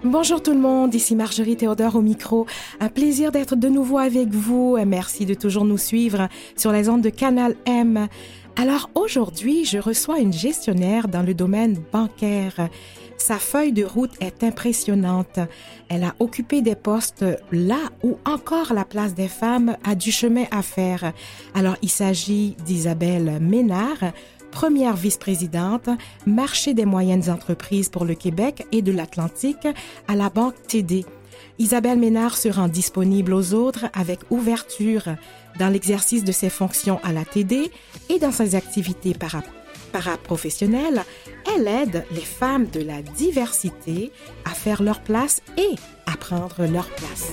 Bonjour tout le monde, ici Marjorie Théodore au micro. Un plaisir d'être de nouveau avec vous. Merci de toujours nous suivre sur les ondes de Canal M. Alors aujourd'hui, je reçois une gestionnaire dans le domaine bancaire. Sa feuille de route est impressionnante. Elle a occupé des postes là où encore la place des femmes a du chemin à faire. Alors il s'agit d'Isabelle Ménard, première vice-présidente, marché des moyennes entreprises pour le Québec et de l'Atlantique à la Banque TD. Isabelle Ménard se rend disponible aux autres avec ouverture dans l'exercice de ses fonctions à la TD et dans ses activités paraprofessionnelles. Elle aide les femmes de la diversité à faire leur place et à prendre leur place.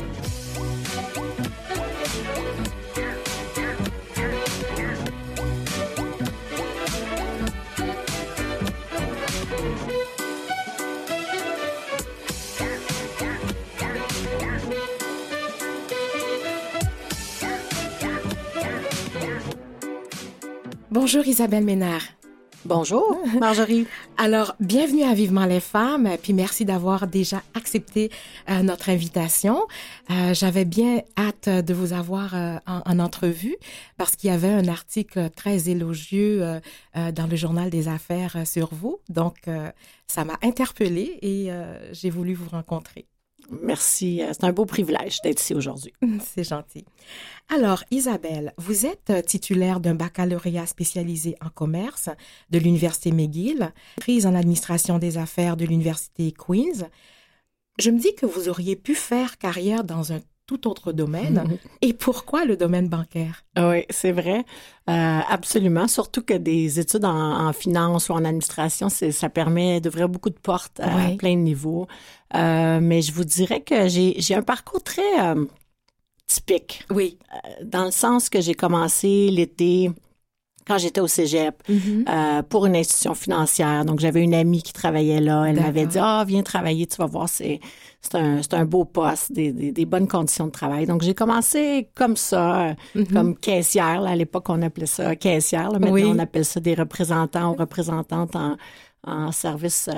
Bonjour Isabelle Ménard. Bonjour Marjorie. Alors, bienvenue à Vivement les femmes, puis merci d'avoir déjà accepté notre invitation. J'avais bien hâte de vous avoir en entrevue parce qu'il y avait un article très élogieux dans le Journal des Affaires sur vous. Donc, ça m'a interpellée et j'ai voulu vous rencontrer. Merci, c'est un beau privilège d'être ici aujourd'hui. C'est gentil. Alors, Isabelle, vous êtes titulaire d'un baccalauréat spécialisé en commerce de l'Université McGill, prise en administration des affaires de l'Université Queen's. Je me dis que vous auriez pu faire carrière dans un tout autre domaine. Et pourquoi le domaine bancaire? Oui, c'est vrai. Absolument. Surtout que des études en finance ou en administration, ça permet d'ouvrir beaucoup de portes à plein de niveaux. Mais je vous dirais que j'ai un parcours très typique. Oui. Dans le sens que j'ai commencé l'été quand j'étais au cégep pour une institution financière. Donc, j'avais une amie qui travaillait là. Elle m'avait dit, viens travailler, tu vas voir, c'est un beau poste, des bonnes conditions de travail. Donc, j'ai commencé comme ça, comme caissière. Là, à l'époque, on appelait ça caissière. Là. Maintenant, on appelle ça des représentants ou représentantes en service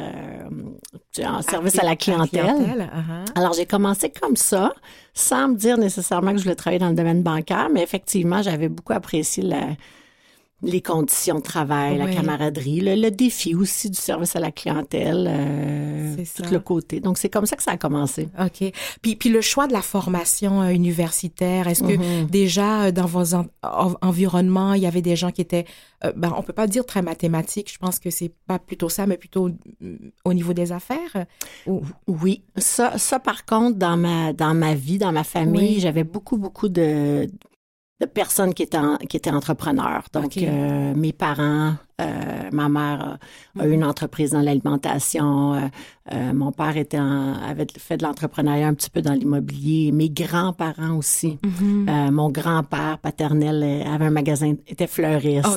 à la clientèle. Alors, j'ai commencé comme ça, sans me dire nécessairement que je voulais travailler dans le domaine bancaire, mais effectivement, j'avais beaucoup apprécié les conditions de travail, la camaraderie, le défi aussi du service à la clientèle, tout le côté. Donc, c'est comme ça que ça a commencé. OK. Puis le choix de la formation universitaire, est-ce que déjà dans vos environnements, il y avait des gens qui étaient, on peut pas dire très mathématiques, je pense que c'est pas plutôt ça, mais plutôt au niveau des affaires? Oui. Ça, par contre, dans ma vie, dans ma famille, j'avais beaucoup de personnes qui étaient entrepreneurs. Donc, mes parents, ma mère a eu une entreprise dans l'alimentation. Mon père avait fait de l'entrepreneuriat un petit peu dans l'immobilier. Mes grands-parents aussi. Mon grand-père paternel avait un magasin, était fleuriste.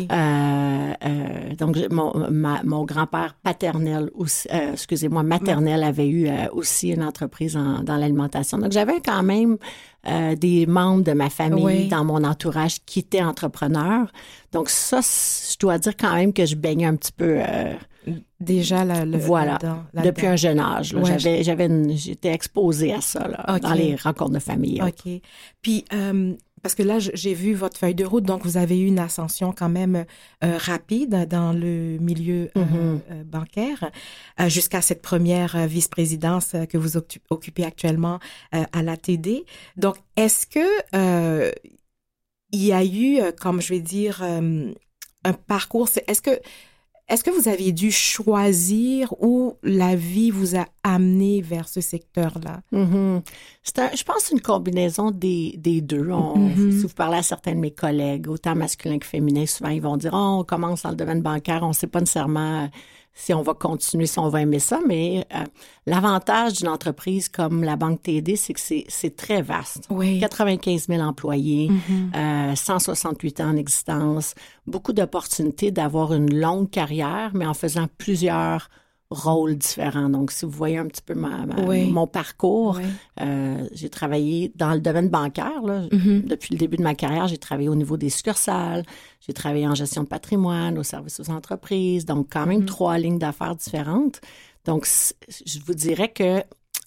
Donc, mon grand-père paternel aussi, maternel avait eu aussi une entreprise dans l'alimentation. Donc, j'avais quand même des membres de ma famille dans mon entourage qui étaient entrepreneurs. Donc ça, je dois dire quand même que je baignais un petit peu déjà là-dedans. Depuis un jeune âge. Là, j'étais exposée à ça là, dans les rencontres de famille. OK. Puis parce que là, j'ai vu votre feuille de route, donc vous avez eu une ascension quand même rapide dans le milieu bancaire jusqu'à cette première vice-présidence que vous occupez actuellement à la TD. Donc, est-ce que il y a eu, comme je vais dire, un parcours? Est-ce que vous aviez dû choisir ou la vie vous a amené vers ce secteur-là? Je pense que c'est une combinaison des deux. Si vous parlez à certains de mes collègues, autant masculins que féminins, souvent ils vont dire « on commence dans le domaine bancaire, on ne sait pas nécessairement si on va continuer, si on va aimer ça. » Mais l'avantage d'une entreprise comme la Banque TD, c'est que c'est très vaste. 95 000 employés, 168 ans en existence, beaucoup d'opportunités d'avoir une longue carrière, mais en faisant plusieurs rôles différents. Donc, si vous voyez un petit peu mon parcours, j'ai travaillé dans le domaine bancaire. Là. Depuis le début de ma carrière, j'ai travaillé au niveau des succursales, j'ai travaillé en gestion de patrimoine, au service aux entreprises, donc quand même 3 lignes d'affaires différentes. Donc, je vous dirais que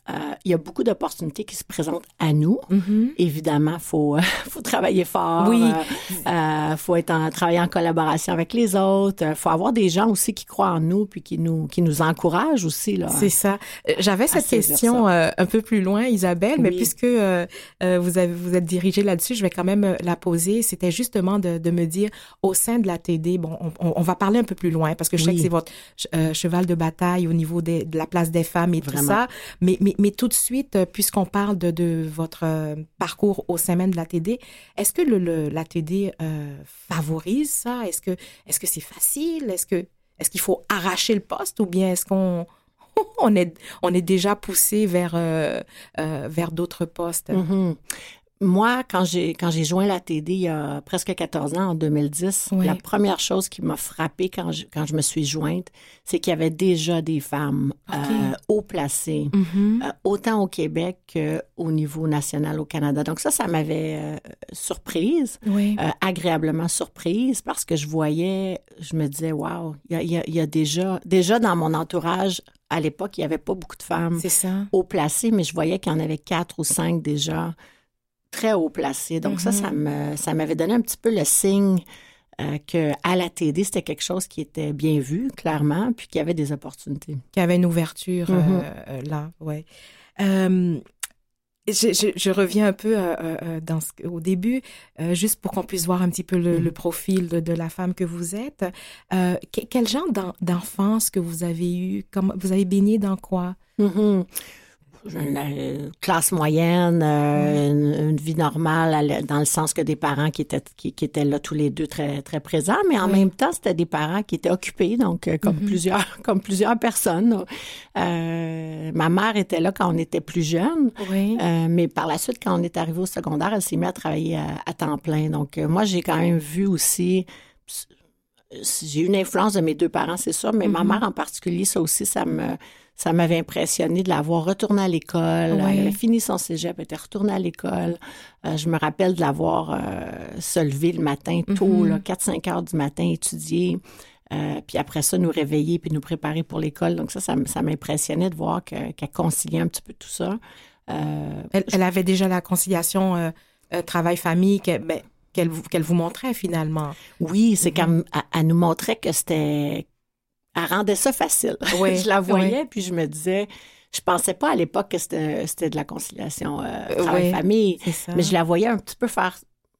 il y a beaucoup d'opportunités qui se présentent à nous. Évidemment, faut travailler fort. Oui. Faut travailler en collaboration avec les autres. Faut avoir des gens aussi qui croient en nous puis qui nous encouragent aussi là. C'est ça. J'avais cette question un peu plus loin, Isabelle, mais puisque vous êtes dirigée là-dessus, je vais quand même la poser. C'était justement de me dire, au sein de la TD, bon, on va parler un peu plus loin parce que je sais que c'est votre cheval de bataille au niveau de la place des femmes et tout ça. Mais tout de suite, puisqu'on parle de votre parcours au sein même de la TD, est-ce que la TD favorise ça? Est-ce que c'est facile? Est-ce qu'il faut arracher le poste ou bien est-ce qu'on est déjà poussé vers d'autres postes? Moi, quand j'ai joint la TD il y a presque 14 ans, en 2010, la première chose qui m'a frappée quand je me suis jointe, c'est qu'il y avait déjà des femmes haut placées, autant au Québec qu'au niveau national au Canada. Donc ça m'avait surprise, agréablement surprise, parce que je me disais, wow, il y a déjà dans mon entourage, à l'époque, il n'y avait pas beaucoup de femmes haut placées, mais je voyais qu'il y en avait 4 ou 5 déjà très haut placé. Donc ça m'avait donné un petit peu le signe qu'à la TD, c'était quelque chose qui était bien vu, clairement, puis qu'il y avait des opportunités. Qu'il y avait une ouverture là, oui. Je reviens un peu au début, juste pour qu'on puisse voir un petit peu le profil de la femme que vous êtes. Quel genre d'enfance que vous avez eu? Vous avez baigné dans quoi? Une classe moyenne, une vie normale, dans le sens que des parents qui étaient là tous les deux très, très présents, mais en même temps, c'était des parents qui étaient occupés, donc comme plusieurs personnes. Ma mère était là quand on était plus jeunes, mais par la suite, quand on est arrivé au secondaire, elle s'est mise à travailler à temps plein. Donc, moi, j'ai quand même vu aussi... J'ai eu une influence de mes deux parents, c'est sûr, mais ma mère en particulier, ça aussi, ça m'avait impressionné de la voir retourner à l'école. Elle avait fini son cégep, elle était retournée à l'école. Je me rappelle de la voir se lever le matin tôt, 4-5 heures du matin, étudier. Puis après ça, nous réveiller puis nous préparer pour l'école. Donc ça m'impressionnait de voir qu'elle conciliait un petit peu tout ça. Elle avait déjà la conciliation travail-famille qu'elle vous montrait finalement. Oui, c'est qu'elle nous montrait que c'était... Elle rendait ça facile. Je la voyais, puis je me disais... Je pensais pas à l'époque que c'était de la conciliation travail-famille, mais je la voyais un petit peu faire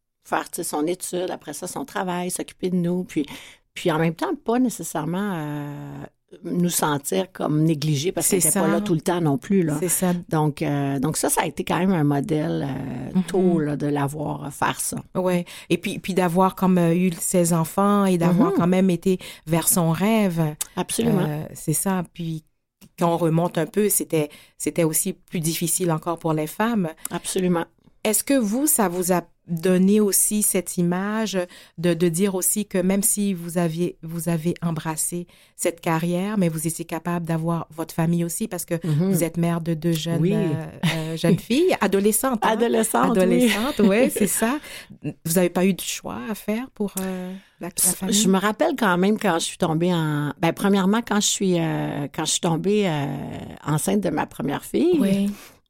son étude, après ça, son travail, s'occuper de nous, puis en même temps, pas nécessairement nous sentir comme négligés parce qu'elle n'était pas là tout le temps non plus. Là. C'est ça. Donc ça a été quand même un modèle tôt là, de l'avoir faire ça. Oui. Et puis d'avoir comme eu ses enfants et d'avoir quand même été vers son rêve. Absolument. C'est ça. Puis quand on remonte un peu, c'était aussi plus difficile encore pour les femmes. Absolument. Est-ce que ça vous a donné aussi cette image de dire aussi que même si vous avez embrassé cette carrière, mais vous étiez capable d'avoir votre famille aussi parce que vous êtes mère de 2 jeunes filles, adolescentes. Hein? Adolescentes, oui, c'est ça. Vous n'avez pas eu de choix à faire pour la famille? Je me rappelle quand même quand je suis tombée premièrement, quand je suis tombée enceinte de ma première fille. Oui.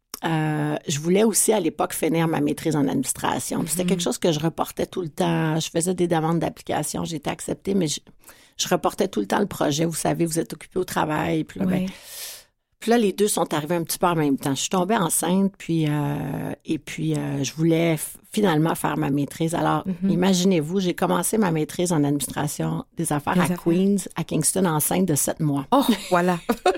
Je voulais aussi à l'époque finir ma maîtrise en administration. C'était quelque chose que je reportais tout le temps. Je faisais des demandes d'application, j'ai été acceptée, mais je reportais tout le temps le projet. Vous savez, vous êtes occupé au travail. Puis là, les deux sont arrivés un petit peu en même temps. Je suis tombée enceinte, puis je voulais finalement faire ma maîtrise. Alors, imaginez-vous, j'ai commencé ma maîtrise en administration des affaires Queens, à Kingston, enceinte de 7 mois. Oh, voilà!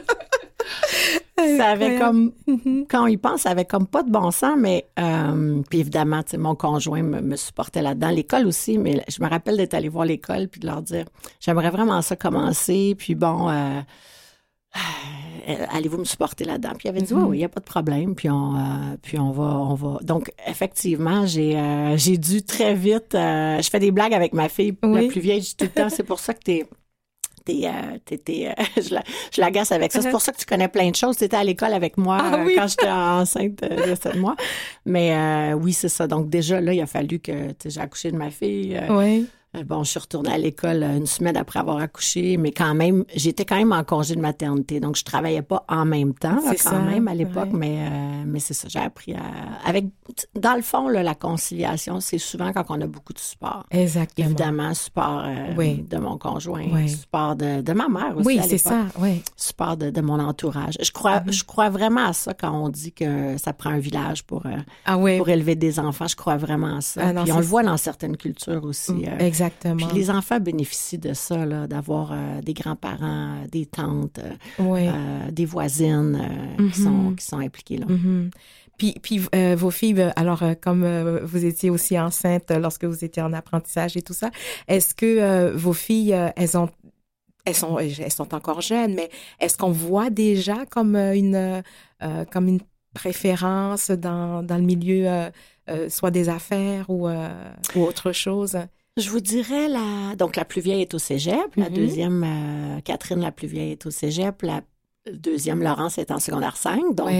Ça avait comme, quand on y pense, ça avait comme pas de bon sens, mais puis évidemment, tu sais, mon conjoint me supportait là-dedans. L'école aussi, mais je me rappelle d'être allée voir l'école puis de leur dire, j'aimerais vraiment ça commencer, puis bon, allez-vous me supporter là-dedans? Puis il avait dit, oui, il n'y a pas de problème, puis on va. Donc, effectivement, j'ai dû très vite, je fais des blagues avec ma fille, la plus vieille, je dis tout le temps, c'est pour ça que je l'agace avec ça. C'est pour ça que tu connais plein de choses. Tu étais à l'école avec moi quand j'étais enceinte de 7 mois. Mais oui, c'est ça. Donc déjà, là, il a fallu que j'ai accouché de ma fille. Bon, je suis retournée à l'école une semaine après avoir accouché, mais quand même, j'étais quand même en congé de maternité, donc je travaillais pas en même temps, là, quand même, à l'époque, mais c'est ça, j'ai appris dans le fond, là, la conciliation, c'est souvent quand on a beaucoup de support. Exactement. Évidemment, support de mon conjoint, support de ma mère aussi à l'époque. Oui, c'est ça, oui. Support de mon entourage. Je crois vraiment à ça quand on dit que ça prend un village pour élever des enfants. Je crois vraiment à ça. Puis on le voit dans certaines cultures aussi. Exactement. Puis les enfants bénéficient de ça, là, d'avoir des grands-parents, des tantes, des voisines qui sont impliquées là. Puis vos filles, alors comme vous étiez aussi enceinte lorsque vous étiez en apprentissage et tout ça, est-ce que vos filles, elles sont encore jeunes, mais est-ce qu'on voit déjà comme une préférence dans le milieu soit des affaires ou autre chose? Je vous dirais, la plus vieille est au cégep, la deuxième, Catherine, la plus vieille, est au cégep, la deuxième, Laurence, est en secondaire 5, donc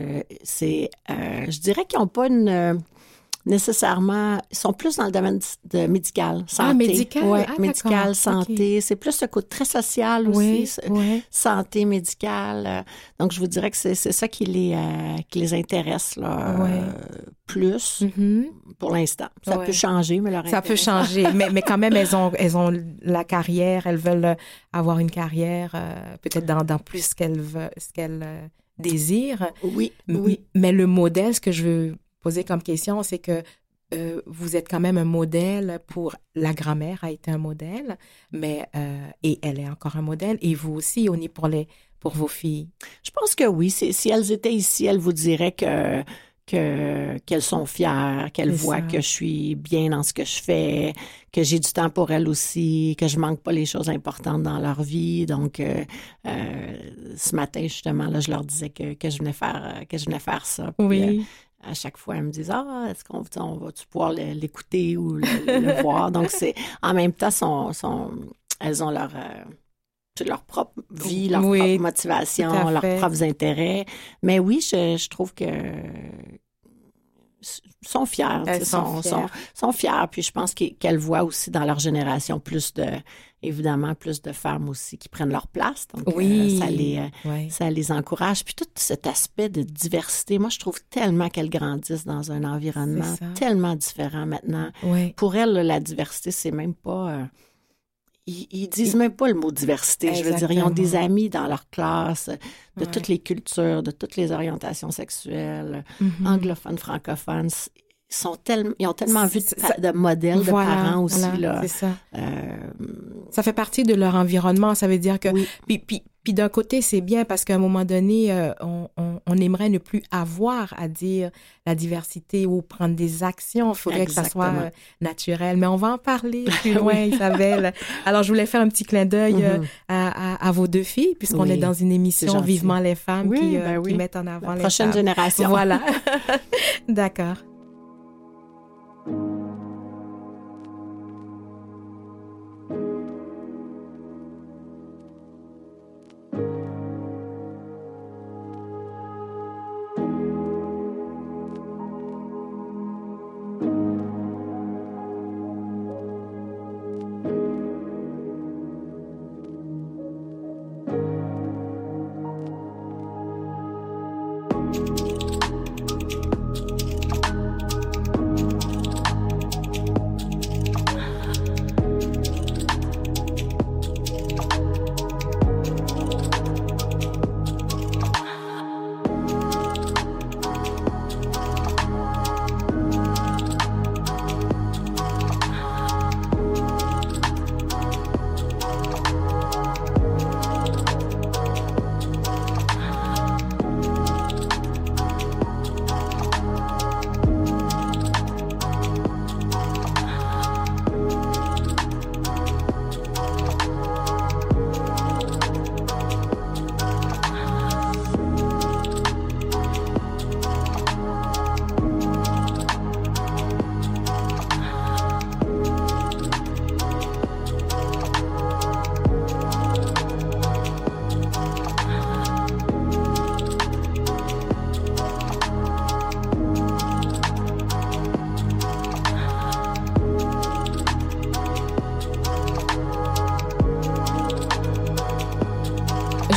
je dirais qu'ils n'ont pas nécessairement, ils sont plus dans le domaine de médical, santé. Ah, médical? Oui, médical, santé. Okay. C'est plus ce côté très social aussi, santé, médical. Donc, je vous dirais que c'est ça qui les intéresse là, plus pour l'instant. Ça peut changer, mais leur intérêt. Ça peut changer, mais quand même, elles ont la carrière, elles veulent avoir une carrière peut-être dans plus ce qu'elles désirent. Oui. Mais le modèle, ce que je veux poser comme question, c'est que vous êtes quand même un modèle pour... La grand-mère a été un modèle, mais et elle est encore un modèle, et vous aussi, on est pour vos filles. Je pense que oui. Si elles étaient ici, elles vous diraient qu'elles sont fières, qu'elles voient que je suis bien dans ce que je fais, que j'ai du temps pour elles aussi, que je manque pas les choses importantes dans leur vie. Donc, ce matin, justement, là, je leur disais que je venais faire ça. Puis, à chaque fois, elles me disent « Ah, est-ce qu'on va-tu pouvoir l'écouter ou le voir? » Donc, en même temps, elles ont leur propre vie, leur propre motivation, leurs propres intérêts. Mais oui, je trouve que sont fiers. Elles sont fiers. Puis je pense qu'elles voient aussi dans leur génération évidemment plus de femmes aussi qui prennent leur place. Donc, ça les encourage. Puis tout cet aspect de diversité, moi, je trouve tellement qu'elles grandissent dans un environnement tellement différent maintenant. Pour elles, la diversité, c'est même pas... Ils disent même pas le mot diversité. Exactement. Je veux dire, ils ont des amis dans leur classe de toutes les cultures, de toutes les orientations sexuelles, anglophones, francophones. Ils ont tellement vu de modèles de parents aussi. Là. C'est ça. Ça fait partie de leur environnement. Ça veut dire que... Puis d'un côté, c'est bien parce qu'à un moment donné, on aimerait ne plus avoir à dire la diversité ou prendre des actions. Il faudrait que ça soit naturel. Mais on va en parler plus loin, Isabelle. Alors, je voulais faire un petit clin d'œil à vos deux filles, puisqu'on est dans une émission Vivement les femmes qui mettent en avant la les prochaine femmes. Génération. Voilà. D'accord.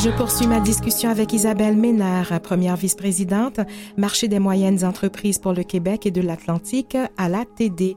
Je poursuis ma discussion avec Isabelle Ménard, première vice-présidente, marché des moyennes entreprises pour le Québec et de l'Atlantique à la TD.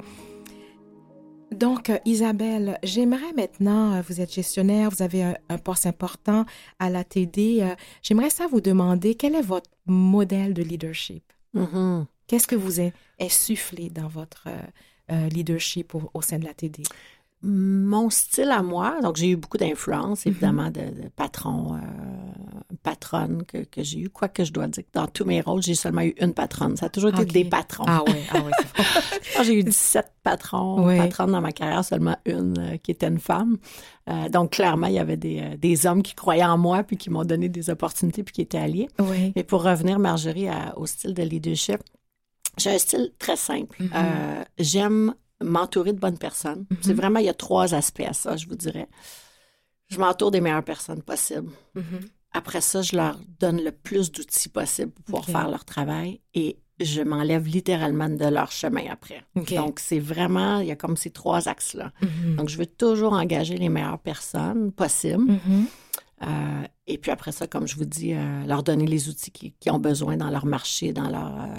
Donc, Isabelle, j'aimerais maintenant, vous êtes gestionnaire, vous avez un poste important à la TD. J'aimerais ça vous demander, quel est votre modèle de leadership? Mm-hmm. Qu'est-ce que vous insufflez dans votre leadership au sein de la TD? Mon style à moi, donc j'ai eu beaucoup d'influence, évidemment, de patrons, patronnes que j'ai eu. Quoique je dois dire que dans tous mes rôles, j'ai seulement eu une patronne. Ça a toujours été des patrons. Ah oui, J'ai eu 17 patronnes dans ma carrière, seulement une qui était une femme. Donc, clairement, il y avait des hommes qui croyaient en moi puis qui m'ont donné des opportunités puis qui étaient alliés. Oui. Mais pour revenir, Marjorie, au style de leadership, j'ai un style très simple. Mm-hmm. J'aime m'entourer de bonnes personnes. Mm-hmm. C'est vraiment, il y a 3 aspects à ça, je vous dirais. Je m'entoure des meilleures personnes possibles. Mm-hmm. Après ça, je leur donne le plus d'outils possible pour pouvoir faire leur travail et je m'enlève littéralement de leur chemin après. Donc, c'est vraiment, il y a comme ces 3 axes-là. Mm-hmm. Donc, je veux toujours engager les meilleures personnes possibles. Mm-hmm. Et puis après ça, comme je vous dis, leur donner les outils qu'ils ont besoin dans leur marché, dans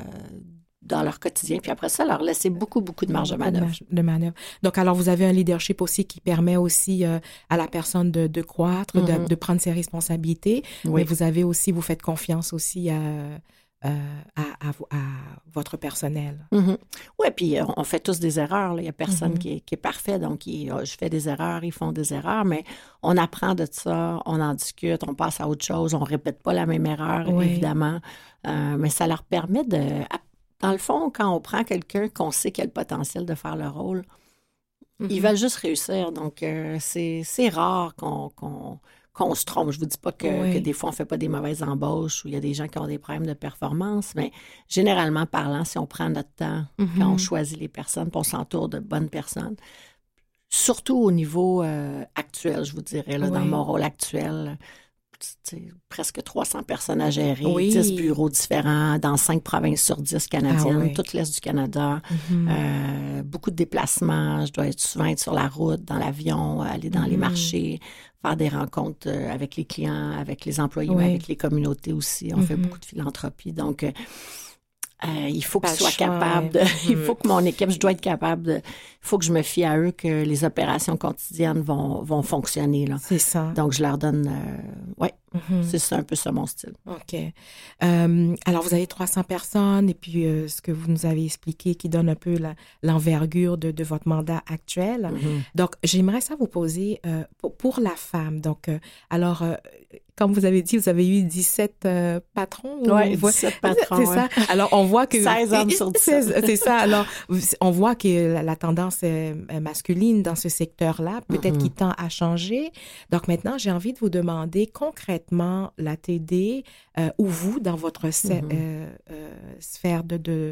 leur quotidien. Puis après ça, leur laisser beaucoup de marge de manœuvre. Donc, alors, vous avez un leadership aussi qui permet aussi à la personne de croître, mm-hmm. de prendre ses responsabilités. Oui. Mais vous avez aussi, vous faites confiance aussi à votre personnel. Mm-hmm. Oui, puis on fait tous des erreurs. Là. Il n'y a personne mm-hmm. qui est parfait. Donc, je fais des erreurs, ils font des erreurs, mais on apprend de ça, on en discute, on passe à autre chose, on ne répète pas la même erreur, évidemment. Mais ça leur permet Dans le fond, quand on prend quelqu'un qu'on sait qu'il a le potentiel de faire le rôle, mm-hmm. ils veulent juste réussir. Donc, c'est rare qu'on se trompe. Je ne vous dis pas que des fois, on ne fait pas des mauvaises embauches ou il y a des gens qui ont des problèmes de performance, mais généralement parlant, si on prend notre temps, mm-hmm. quand on choisit les personnes, puis on s'entoure de bonnes personnes, surtout au niveau actuel, je vous dirais, là, dans mon rôle actuel, presque 300 personnes à gérer, 10 bureaux différents dans 5 provinces sur 10 canadiennes, toute l'Est du Canada, mm-hmm. Beaucoup de déplacements, je dois souvent être sur la route, dans l'avion, aller dans les marchés, faire des rencontres avec les clients, avec les employés, mais avec les communautés aussi. On fait beaucoup de philanthropie, donc il faut que je sois capable de... Il faut que mon équipe, je dois être capable de... Il faut que je me fie à eux que les opérations quotidiennes vont fonctionner, là. C'est ça. Donc, je leur donne... c'est un peu ça mon style. OK. Alors, vous avez 300 personnes et puis ce que vous nous avez expliqué qui donne un peu l'envergure de votre mandat actuel. Mm-hmm. Donc, j'aimerais ça vous poser pour la femme. Donc, alors... comme vous avez dit, vous avez eu 17 patrons. Oui, 17 patrons. C'est ça. Alors, on voit que... 16 hommes sur 17. C'est ça. Alors, on voit que la tendance masculine dans ce secteur-là, peut-être qu'il tend à changer. Donc, maintenant, j'ai envie de vous demander concrètement, la TD, ou vous, dans votre sphère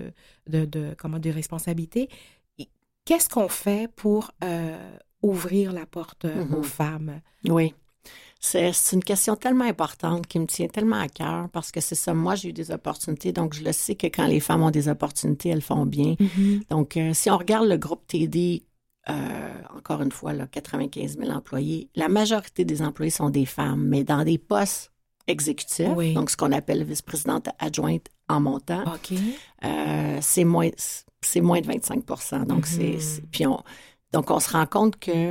de responsabilité, qu'est-ce qu'on fait pour ouvrir la porte aux femmes? Oui. C'est une question tellement importante qui me tient tellement à cœur parce que c'est ça, moi j'ai eu des opportunités, donc je le sais que quand les femmes ont des opportunités, elles font bien. Mm-hmm. Donc si on regarde le groupe TD, encore une fois, là, 95 000 employés, la majorité des employés sont des femmes, mais dans des postes exécutifs, donc ce qu'on appelle vice-présidente adjointe en montant, c'est moins de 25 %. Donc, donc on se rend compte que...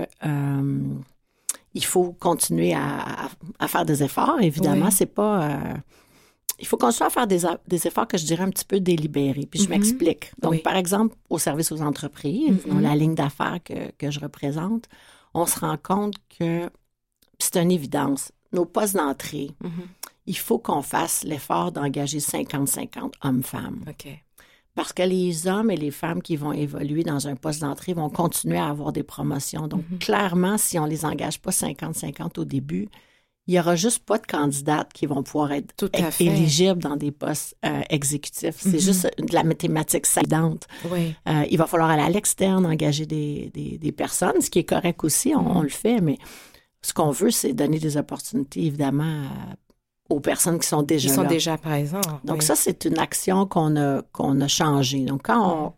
il faut continuer à faire des efforts, évidemment. C'est pas... il faut continuer à faire des efforts que je dirais un petit peu délibérés. Puis je m'explique. Donc, par exemple, au service aux entreprises, dans la ligne d'affaires que je représente, on se rend compte que, c'est une évidence, nos postes d'entrée, il faut qu'on fasse l'effort d'engager 50-50 hommes-femmes. OK. Parce que les hommes et les femmes qui vont évoluer dans un poste d'entrée vont continuer à avoir des promotions. Donc, clairement, si on ne les engage pas 50-50 au début, il n'y aura juste pas de candidates qui vont pouvoir être éligibles dans des postes exécutifs. C'est juste de la mathématique évidente. Il va falloir aller à l'externe, engager des personnes, ce qui est correct aussi, on le fait, mais ce qu'on veut, c'est donner des opportunités, évidemment, aux personnes qui sont déjà là. Déjà présentes. Donc, ça, c'est une action qu'on a changée. Donc,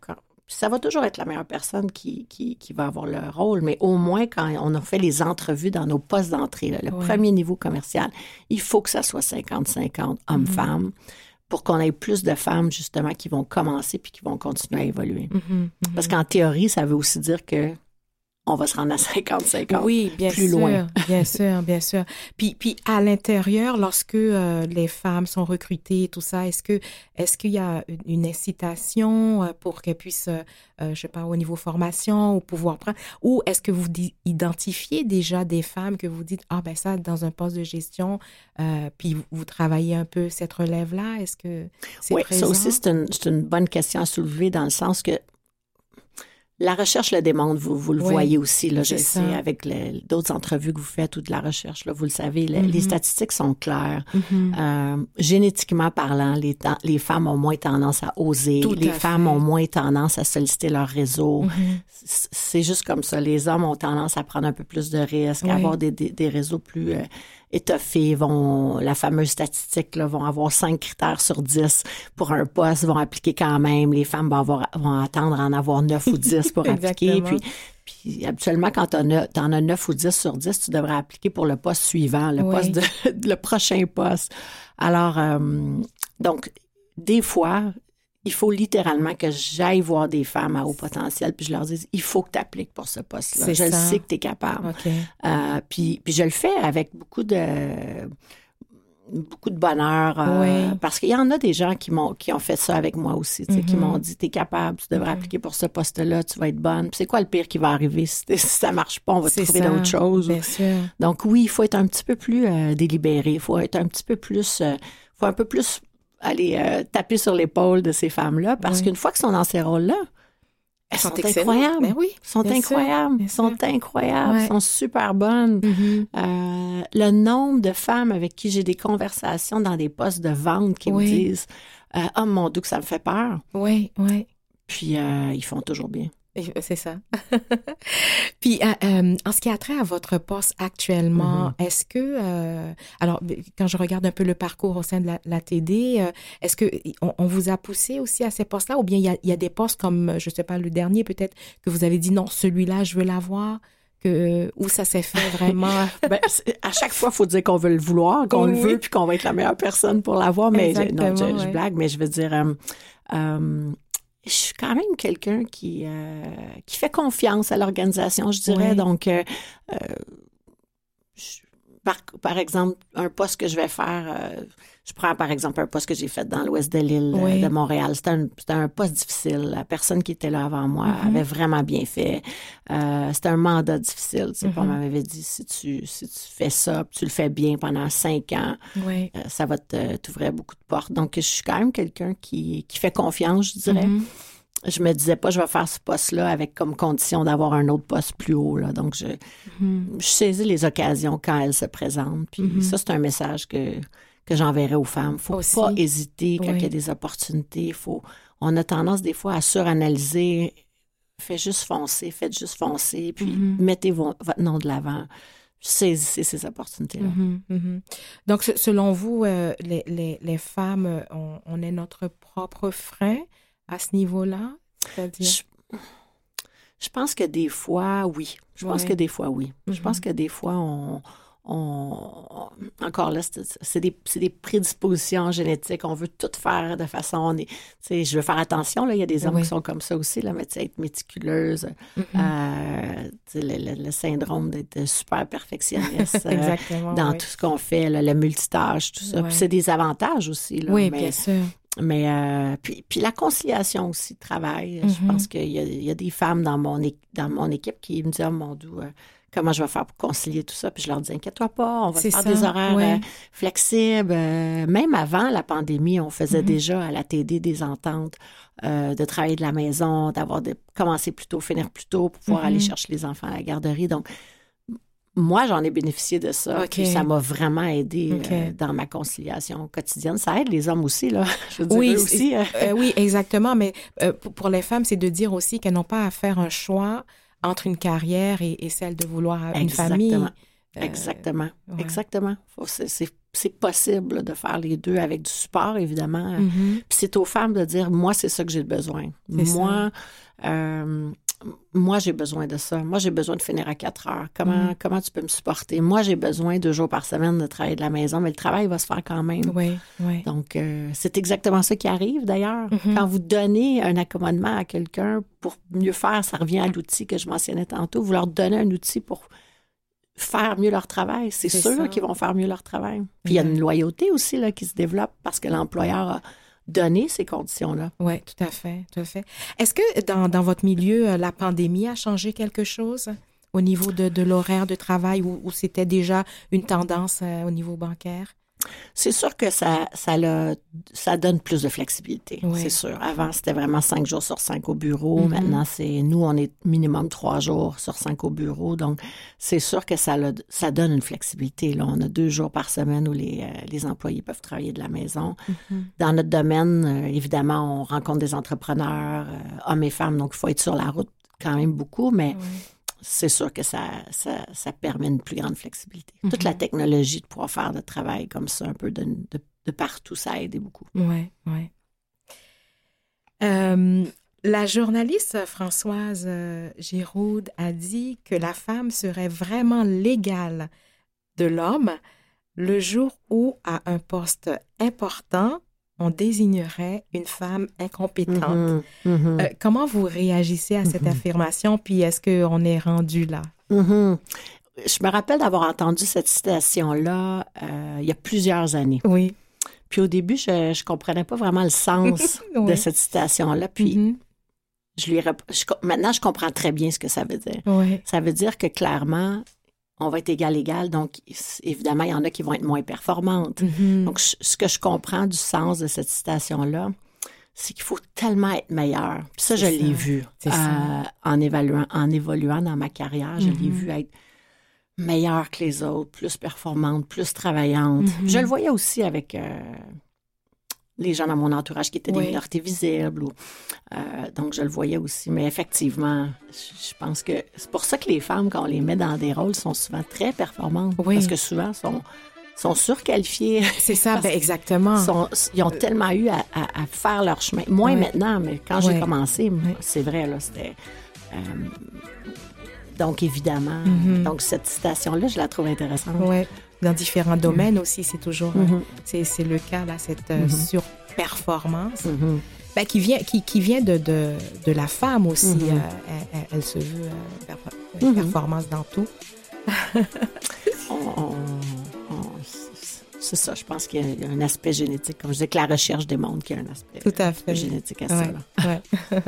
ça va toujours être la meilleure personne qui va avoir le rôle, mais au moins quand on a fait les entrevues dans nos postes d'entrée, là, le premier niveau commercial, il faut que ça soit 50-50 hommes-femmes pour qu'on ait plus de femmes, justement, qui vont commencer puis qui vont continuer à évoluer. Parce qu'en théorie, ça veut aussi dire que on va se rendre à 50-50. Oui, bien plus sûr, loin. bien sûr, bien sûr. Puis à l'intérieur, lorsque les femmes sont recrutées, tout ça, est-ce qu'il y a une incitation pour qu'elles puissent, je sais pas, au niveau formation ou pouvoir prendre, ou est-ce que vous identifiez déjà des femmes que vous dites, ah ben ça, dans un poste de gestion, puis vous travaillez un peu cette relève-là, est-ce que c'est présent? Oui, ça aussi, c'est une bonne question à soulever dans le sens que la recherche le démontre, vous le voyez aussi, là, je sais, avec d'autres entrevues que vous faites ou de la recherche, là, vous le savez, les statistiques sont claires. Génétiquement parlant, les femmes ont moins tendance à oser, les femmes ont moins tendance à solliciter leur réseau. C'est juste comme ça. Les hommes ont tendance à prendre un peu plus de risques, à avoir des réseaux plus étoffés. La fameuse statistique, là, vont avoir 5 critères sur 10 pour un poste, vont appliquer quand même. Les femmes vont attendre à en avoir 9 ou 10 pour appliquer. Puis habituellement, quand t'en as 9 ou 10 sur 10, tu devrais appliquer pour le poste suivant, le prochain poste. Alors, donc, des fois, il faut littéralement que j'aille voir des femmes à haut potentiel puis je leur dise, il faut que tu appliques pour ce poste-là. Je le sais que tu es capable. Puis je le fais avec beaucoup de bonheur parce qu'il y en a des gens qui ont fait ça avec moi aussi, qui m'ont dit, tu es capable, tu devrais appliquer pour ce poste-là, tu vas être bonne. Puis c'est quoi le pire qui va arriver? Si ça marche pas, on va trouver d'autres choses. Bien sûr. Donc oui, il faut être un petit peu plus délibéré, il faut être un petit peu plus, faut un peu plus aller taper sur l'épaule de ces femmes-là, parce qu'une fois qu'elles sont dans ces rôles-là, elles sont incroyables. Ben oui, sont incroyables. Elles sont super bonnes. Le nombre de femmes avec qui j'ai des conversations dans des postes de vente qui me disent « Oh mon Dieu, que ça me fait peur. » Oui. Puis ils font toujours bien. C'est ça. Puis, en ce qui a trait à votre poste actuellement, est-ce que, alors, quand je regarde un peu le parcours au sein de la TD, est-ce que on vous a poussé aussi à ces postes-là, ou bien il y a des postes comme, je sais pas, le dernier peut-être, que vous avez dit non, celui-là, je veux l'avoir, où ça s'est fait vraiment? À chaque fois, il faut dire qu'on veut le vouloir, qu'on le veut, puis qu'on va être la meilleure personne pour l'avoir. Mais non, je blague, mais je veux dire... je suis quand même quelqu'un qui fait confiance à l'organisation, je dirais. Donc, par exemple, un poste que je vais faire, je prends par exemple un poste que j'ai fait dans l'ouest de l'île de Montréal. C'était un poste difficile. La personne qui était là avant moi avait vraiment bien fait. C'était un mandat difficile. On m'avait dit, si tu fais ça, tu le fais bien pendant 5 ans, ça va t'ouvrir beaucoup de portes. Donc, je suis quand même quelqu'un qui fait confiance, je dirais. Je me disais pas, je vais faire ce poste-là avec comme condition d'avoir un autre poste plus haut, là. Donc, je saisis les occasions quand elles se présentent. Puis ça, c'est un message que j'enverrai aux femmes. Faut pas hésiter quand il y a des opportunités. On a tendance des fois à suranalyser. Faites juste foncer, puis mettez votre nom de l'avant. Saisissez ces opportunités-là. Donc, selon vous, les femmes, on est notre propre frein à ce niveau-là? C'est-à-dire? Je pense que des fois, oui. Je pense que des fois, encore là, c'est des prédispositions génétiques. On veut tout faire de façon... je veux faire attention, là, il y a des hommes qui sont comme ça aussi, là, mais être méticuleuse, le syndrome d'être super perfectionniste dans tout ce qu'on fait, là, le multitâche, tout ça. Puis c'est des avantages aussi. Là, bien sûr. Mais puis la conciliation aussi de travail. Je pense qu'il y a des femmes dans mon équipe qui me disent « Oh mon Dieu, comment je vais faire pour concilier tout ça? » Puis je leur dis « Inquiète-toi pas, on va faire des horaires flexibles. » Même avant la pandémie, on faisait déjà à la TD des ententes de travailler de la maison, commencer plus tôt, finir plus tôt pour pouvoir aller chercher les enfants à la garderie. Donc, moi, j'en ai bénéficié de ça. Puis ça m'a vraiment aidé dans ma conciliation quotidienne. Ça aide les hommes aussi, là. Je veux dire, eux aussi. Oui, exactement. Mais pour les femmes, c'est de dire aussi qu'elles n'ont pas à faire un choix entre une carrière et celle de vouloir une famille. Exactement. c'est possible là, de faire les deux avec du support, évidemment. Puis c'est aux femmes de dire, moi, c'est ça que j'ai besoin. Moi, j'ai besoin de ça. Moi, j'ai besoin de finir à 4 heures. Comment tu peux me supporter? Moi, j'ai besoin 2 jours par semaine de travailler de la maison, mais le travail va se faire quand même. Oui. Donc, c'est exactement ça qui arrive, d'ailleurs. Quand vous donnez un accommodement à quelqu'un pour mieux faire, ça revient à l'outil que je mentionnais tantôt, vous leur donnez un outil pour faire mieux leur travail. C'est sûr qu'ils vont faire mieux leur travail. Puis il y a une loyauté aussi là, qui se développe parce que l'employeur a donné ces conditions-là. Oui, tout à fait. Est-ce que dans votre milieu, la pandémie a changé quelque chose au niveau de l'horaire de travail ou c'était déjà une tendance au niveau bancaire? C'est sûr que ça donne plus de flexibilité, c'est sûr. Avant, c'était vraiment 5 jours sur 5 au bureau. Maintenant, nous, on est minimum 3 jours sur 5 au bureau. Donc, c'est sûr que ça donne une flexibilité. Là, on a 2 jours par semaine où les employés peuvent travailler de la maison. Dans notre domaine, évidemment, on rencontre des entrepreneurs, hommes et femmes, donc il faut être sur la route quand même beaucoup, mais... c'est sûr que ça permet une plus grande flexibilité. Toute la technologie de pouvoir faire le travail comme ça, un peu de partout, ça a aidé beaucoup. Oui. La journaliste Françoise Giroud a dit que la femme serait vraiment l'égale de l'homme le jour où, à un poste important, on désignerait une femme incompétente. Comment vous réagissez à cette affirmation, puis est-ce qu'on est rendu là? Je me rappelle d'avoir entendu cette citation-là il y a plusieurs années. Oui. Puis au début, je ne comprenais pas vraiment le sens de cette citation-là. Puis maintenant, je comprends très bien ce que ça veut dire. Oui. Ça veut dire que clairement... on va être égal. Donc, évidemment, il y en a qui vont être moins performantes. Donc, ce que je comprends du sens de cette citation-là, c'est qu'il faut tellement être meilleur. Puis ça, je l'ai vu en évoluant dans ma carrière. Je l'ai vu être meilleure que les autres, plus performante, plus travaillante. Je le voyais aussi avec... les gens dans mon entourage qui étaient des minorités visibles. Donc, je le voyais aussi. Mais effectivement, je pense que c'est pour ça que les femmes, quand on les met dans des rôles, sont souvent très performantes. Parce que souvent, sont surqualifiées. C'est ça, exactement. Ils ont tellement eu à faire leur chemin. Moins maintenant, mais quand j'ai commencé, c'est vrai, là, c'était... donc, évidemment, donc cette citation-là, je la trouve intéressante. Oui. Dans différents domaines aussi, c'est toujours c'est le cas, là, cette surperformance qui vient de la femme aussi. Elle se veut performance dans tout. C'est ça, je pense qu'il y a un aspect génétique. Comme je dis, que la recherche démontre qu'il y a un aspect tout à fait génétique à ça. Là.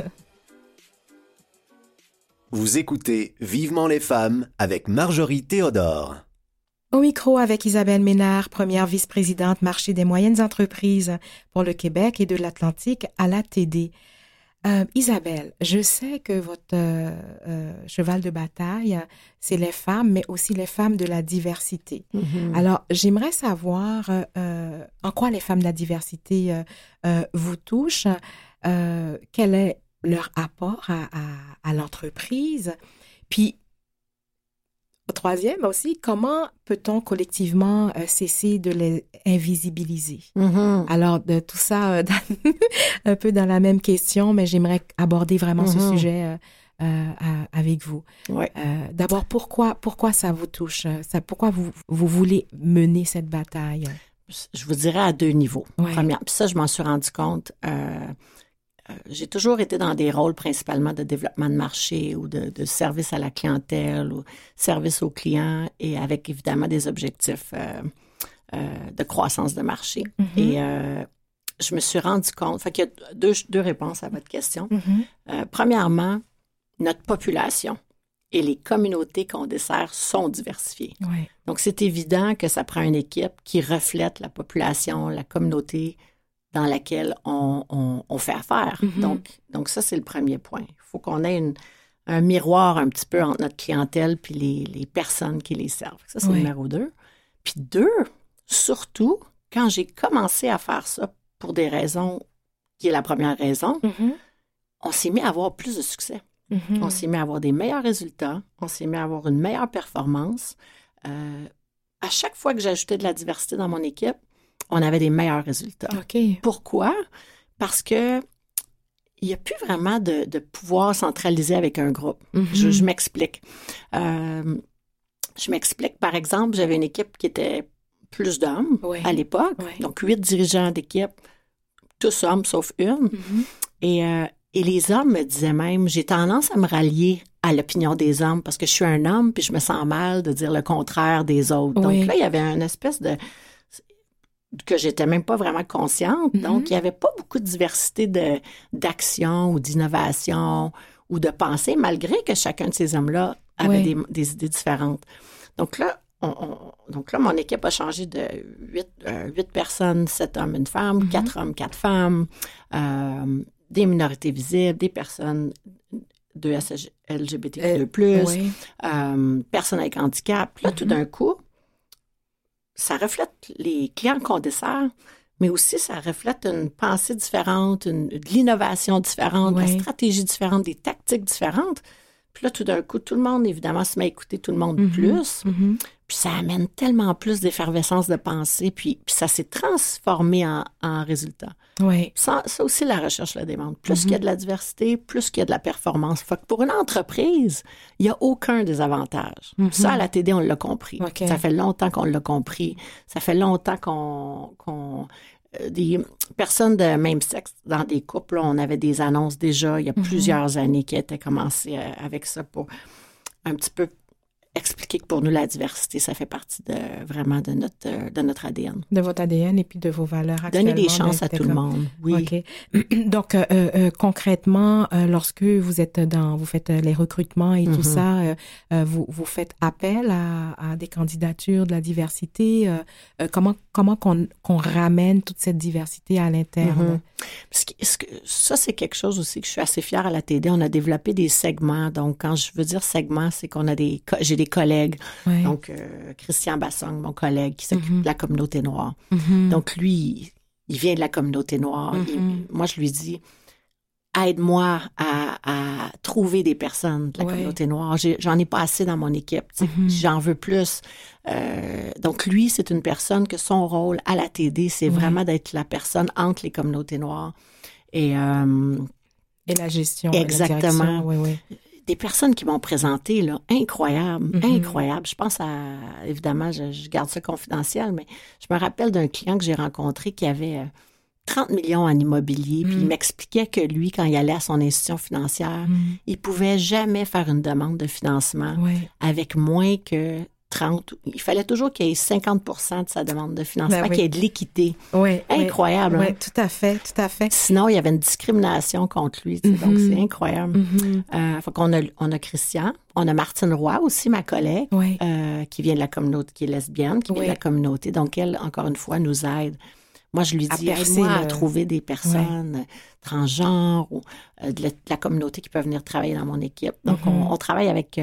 Vous écoutez Vivement les femmes avec Marjorie Théodore. Au micro avec Isabelle Ménard, première vice-présidente marché des moyennes entreprises pour le Québec et de l'Atlantique à l'ATD. Isabelle, je sais que votre cheval de bataille, c'est les femmes, mais aussi les femmes de la diversité. Alors, j'aimerais savoir en quoi les femmes de la diversité vous touchent, quel est leur apport à l'entreprise, puis troisième aussi, comment peut-on collectivement cesser de les invisibiliser? Alors, de tout ça, un peu dans la même question, mais j'aimerais aborder vraiment ce sujet avec vous. D'abord, pourquoi ça vous touche? Pourquoi vous voulez mener cette bataille? Je vous dirais à 2 niveaux. Première, puis ça, je m'en suis rendu compte. J'ai toujours été dans des rôles principalement de développement de marché ou de service à la clientèle ou service aux clients et avec évidemment des objectifs de croissance de marché. Et je me suis rendu compte, fait qu'il y a deux réponses à votre question. Premièrement, notre population et les communautés qu'on dessert sont diversifiées. Donc, c'est évident que ça prend une équipe qui reflète la population, la communauté dans laquelle on fait affaire. Donc ça, c'est le premier point. Il faut qu'on ait un miroir un petit peu entre notre clientèle puis les personnes qui les servent. Ça, c'est numéro 2. Puis 2, surtout, quand j'ai commencé à faire ça pour des raisons, qui est la première raison, on s'est mis à avoir plus de succès. On s'est mis à avoir des meilleurs résultats. On s'est mis à avoir une meilleure performance. à chaque fois que j'ajoutais de la diversité dans mon équipe, on avait des meilleurs résultats. OK. Pourquoi? Parce que il n'y a plus vraiment de pouvoir centralisé avec un groupe. Mm-hmm. Je m'explique. Je m'explique. Par exemple, j'avais une équipe qui était plus d'hommes à l'époque. Oui. Donc, 8 dirigeants d'équipe, tous hommes sauf une. Mm-hmm. Et les hommes me disaient même, j'ai tendance à me rallier à l'opinion des hommes parce que je suis un homme puis je me sens mal de dire le contraire des autres. Oui. Donc là, il y avait une espèce de... que j'étais même pas vraiment consciente. Mm-hmm. Donc, il y avait pas beaucoup de diversité d'action ou d'innovation ou de pensée, malgré que chacun de ces hommes-là avait des idées différentes. Donc là, mon équipe a changé de 8 personnes, 7 hommes, 1 femme, 4 hommes, 4 femmes, des minorités visibles, des personnes de LGBTQ2+, personnes avec handicap. Là, tout d'un coup, ça reflète les clients qu'on dessert, mais aussi ça reflète une pensée différente, de l'innovation différente, de la stratégie différente, des tactiques différentes. Puis là, tout d'un coup, tout le monde, évidemment, se met à écouter tout le monde plus. Mm-hmm. Puis ça amène tellement plus d'effervescence de pensée, puis ça s'est transformé en résultat. Oui. Ça aussi, la recherche le démontre. Plus qu'il y a de la diversité, plus qu'il y a de la performance. Fait que pour une entreprise, il n'y a aucun désavantage. Ça, à la TD, on l'a compris. Okay. Ça fait longtemps qu'on l'a compris. Ça fait longtemps qu'on des personnes de même sexe dans des couples, là, on avait des annonces déjà il y a plusieurs années qui étaient commencées avec ça pour un petit peu expliquer que pour nous, la diversité, ça fait partie vraiment de notre ADN. De votre ADN et puis de vos valeurs actuellement. Donner des chances à tout le monde, oui. Okay. Donc, concrètement, lorsque vous faites les recrutements et tout ça, vous faites appel à des candidatures de la diversité. Comment qu'on ramène toute cette diversité à l'interne? Ça, c'est quelque chose aussi que je suis assez fière à la TD. On a développé des segments. Donc, quand je veux dire segments, c'est qu'on a j'ai des collègues. Oui. Donc, Christian Bassong, mon collègue, qui s'occupe de la communauté noire. Donc, lui, il vient de la communauté noire. Moi, je lui dis, aide-moi à trouver des personnes de la communauté noire. J'en ai pas assez dans mon équipe. J'en veux plus. Donc, lui, c'est une personne que son rôle à la TD, c'est vraiment d'être la personne entre les communautés noires. Et la gestion. Exactement. Oui. Des personnes qui m'ont présenté, là, incroyable. Je pense évidemment, je garde ça confidentiel, mais je me rappelle d'un client que j'ai rencontré qui avait 30 millions en immobilier, puis il m'expliquait que lui, quand il allait à son institution financière, il pouvait jamais faire une demande de financement avec moins que 30. Il fallait toujours qu'il y ait 50% de sa demande de financement, qu'il y ait de l'équité. Incroyable. Oui, hein? Tout à fait. Sinon, il y avait une discrimination contre lui. Donc, c'est incroyable. Fait qu'on on a Christian, on a Martine Roy aussi, ma collègue, qui vient de la communauté, qui est lesbienne, qui vient de la communauté. Donc, elle, encore une fois, nous aide. Moi, je lui dis, aide-moi à trouver des personnes transgenres ou de la communauté qui peuvent venir travailler dans mon équipe. Donc, on travaille avec...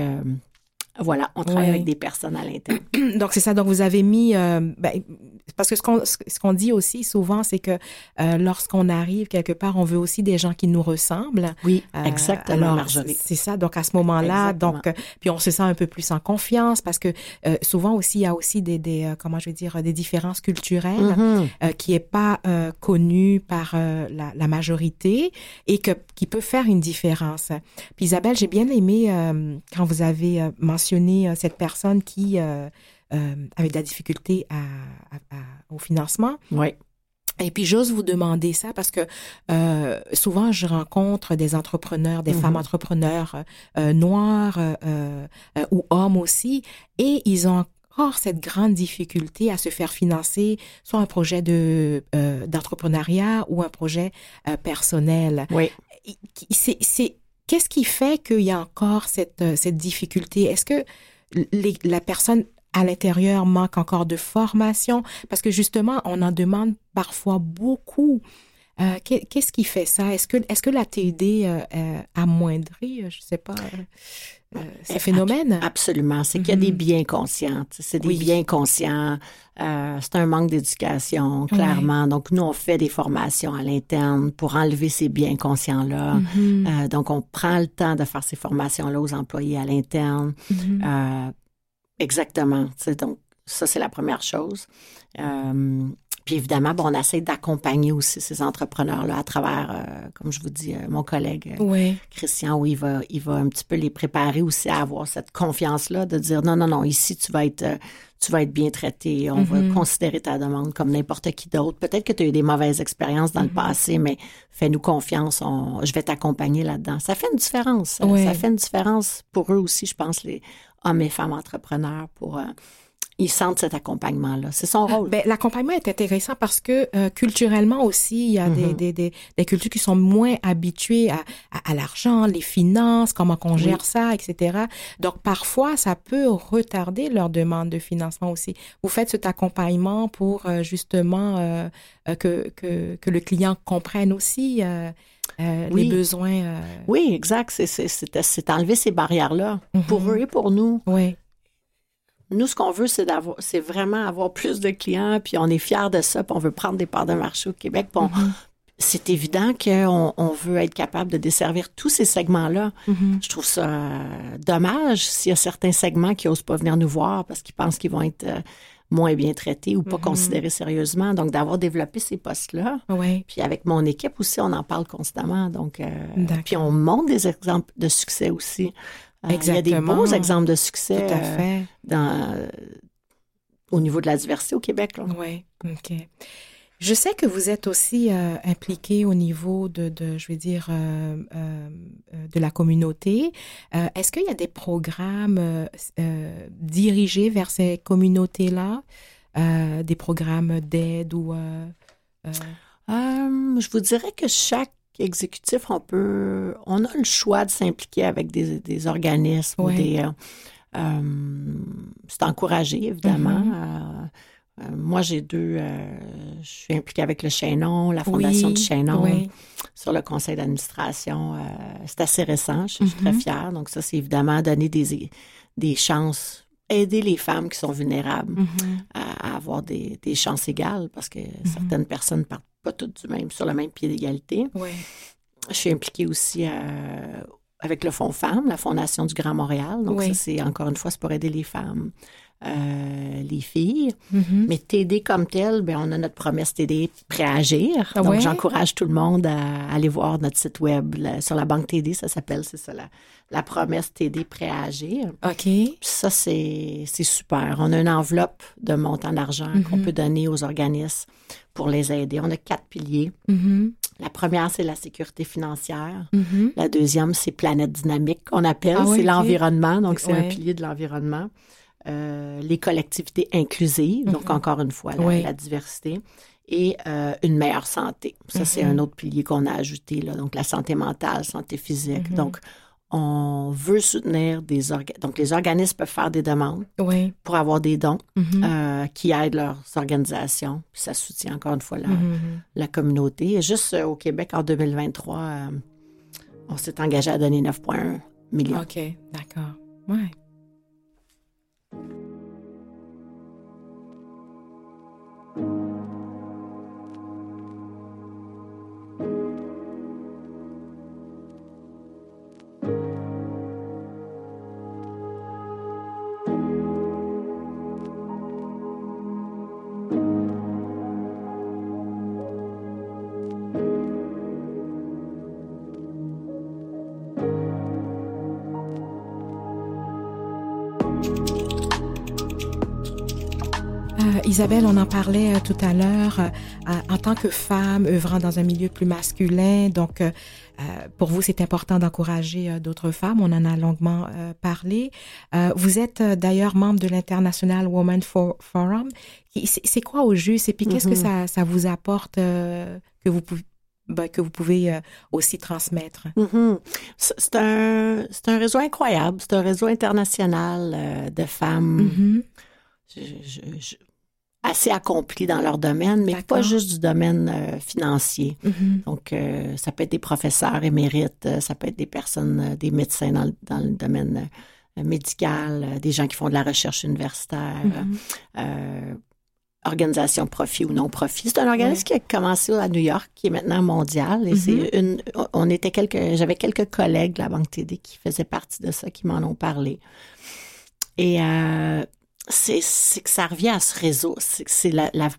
on travaille avec des personnes à l'interne. Donc, c'est ça. Donc, vous avez mis... parce que ce qu'on dit aussi souvent, c'est que lorsqu'on arrive quelque part, on veut aussi des gens qui nous ressemblent. Oui, exactement, alors, Marjorie. C'est ça. Donc, à ce moment-là, puis on se sent un peu plus en confiance parce que souvent aussi, il y a aussi des différences culturelles qui n'est pas connues par la majorité et qui peut faire une différence. Puis Isabelle, j'ai bien aimé quand vous avez mentionné cette personne qui avait de la difficulté au financement. Oui. Et puis, j'ose vous demander ça parce que souvent, je rencontre des entrepreneurs, des femmes entrepreneurs noires ou hommes aussi, et ils ont encore cette grande difficulté à se faire financer soit un projet d'entrepreneuriat ou un projet personnel. Oui. Qu'est-ce qui fait qu'il y a encore cette difficulté? Est-ce que la personne à l'intérieur manque encore de formation? Parce que justement, on en demande parfois beaucoup. Qu'est-ce qui fait ça? Est-ce que la TD amoindrit, je ne sais pas, ce phénomène? Absolument. C'est qu'il y a des biens conscients. C'est des biens conscients. C'est un manque d'éducation, clairement. Donc, nous, on fait des formations à l'interne pour enlever ces biens conscients-là. Donc, on prend le temps de faire ces formations-là aux employés à l'interne. Exactement. Donc, ça, c'est la première chose. Puis évidemment, on essaie d'accompagner aussi ces entrepreneurs-là à travers, comme je vous dis, mon collègue Christian, où il va un petit peu les préparer aussi à avoir cette confiance-là, de dire non, ici, tu vas être bien traité, on va considérer ta demande comme n'importe qui d'autre. Peut-être que tu as eu des mauvaises expériences dans le passé, mais fais-nous confiance, je vais t'accompagner là-dedans. Ça fait une différence. Ça fait une différence pour eux aussi, je pense, les hommes et femmes entrepreneurs, ils sentent cet accompagnement-là. C'est son rôle. L'accompagnement est intéressant parce que culturellement aussi, il y a des cultures qui sont moins habituées à l'argent, les finances, comment qu'on gère ça, etc. Donc, parfois, ça peut retarder leur demande de financement aussi. Vous faites cet accompagnement pour justement que le client comprenne aussi les besoins. Oui, exact. C'est enlever ces barrières-là pour eux et pour nous. Oui. Nous, ce qu'on veut, c'est vraiment avoir plus de clients, puis on est fiers de ça, puis on veut prendre des parts de marché au Québec. C'est évident qu'on veut être capable de desservir tous ces segments-là. Je trouve ça dommage s'il y a certains segments qui n'osent pas venir nous voir parce qu'ils pensent qu'ils vont être moins bien traités ou pas considérés sérieusement. Donc, d'avoir développé ces postes-là. Puis avec mon équipe aussi, on en parle constamment. Donc, puis on montre des exemples de succès aussi. Il y a des beaux exemples de succès tout à fait. Au niveau de la diversité au Québec. Oui, OK. Je sais que vous êtes aussi impliqué au niveau de la communauté. Est-ce qu'il y a des programmes dirigés vers ces communautés-là, des programmes d'aide ou... Je vous dirais que chaque exécutif, on a le choix de s'impliquer avec des organismes ou des... c'est encouragé, évidemment. Moi, j'ai je suis impliquée avec le Chaînon, la Fondation du Chaînon, sur le conseil d'administration. C'est assez récent, je suis très fière. Donc ça, c'est évidemment donner des chances, aider les femmes qui sont vulnérables à avoir des chances égales, parce que certaines personnes partent pas toutes sur le même pied d'égalité. Je suis impliquée aussi avec le Fonds Femmes, la Fondation du Grand Montréal. Donc ça, c'est encore une fois, c'est pour aider les femmes, les filles. Mais TD comme tel, on a notre promesse TD prêt à agir. Donc, j'encourage tout le monde à aller voir notre site web sur la banque TD, ça s'appelle, c'est ça, la promesse TD prêt à agir. OK. Puis ça, c'est super. On a une enveloppe de montant d'argent qu'on peut donner aux organismes pour les aider. On a 4 piliers. La première, c'est la sécurité financière. La deuxième, c'est planète dynamique, qu'on appelle. C'est l'environnement. Donc, c'est un pilier de l'environnement. Les collectivités inclusives. Donc, encore une fois, la diversité. Et une meilleure santé. Ça, c'est un autre pilier qu'on a ajouté, là. Donc, la santé mentale, santé physique. Donc, on veut soutenir donc les organismes peuvent faire des demandes pour avoir des dons qui aident leurs organisations. Puis ça soutient encore une fois la communauté. Et juste au Québec, en 2023, on s'est engagé à donner 9,1 millions. OK, d'accord. Ouais. Isabelle, on en parlait tout à l'heure, en tant que femme œuvrant dans un milieu plus masculin, donc pour vous, c'est important d'encourager d'autres femmes, on en a longuement parlé. Vous êtes d'ailleurs membre de l'International Women Forum. C'est quoi au juste et puis qu'est-ce que ça vous apporte que vous pouvez aussi transmettre? C'est un réseau incroyable, c'est un réseau international de femmes assez accomplis dans leur domaine, mais pas juste du domaine financier. Donc, ça peut être des professeurs émérites, ça peut être des personnes, des médecins dans le domaine médical, des gens qui font de la recherche universitaire, organisation profit ou non profit. C'est un organisme qui a commencé à New York, qui est maintenant mondial. Et j'avais quelques collègues de la Banque TD qui faisaient partie de ça, qui m'en ont parlé. Et c'est que ça revient à ce réseau. C'est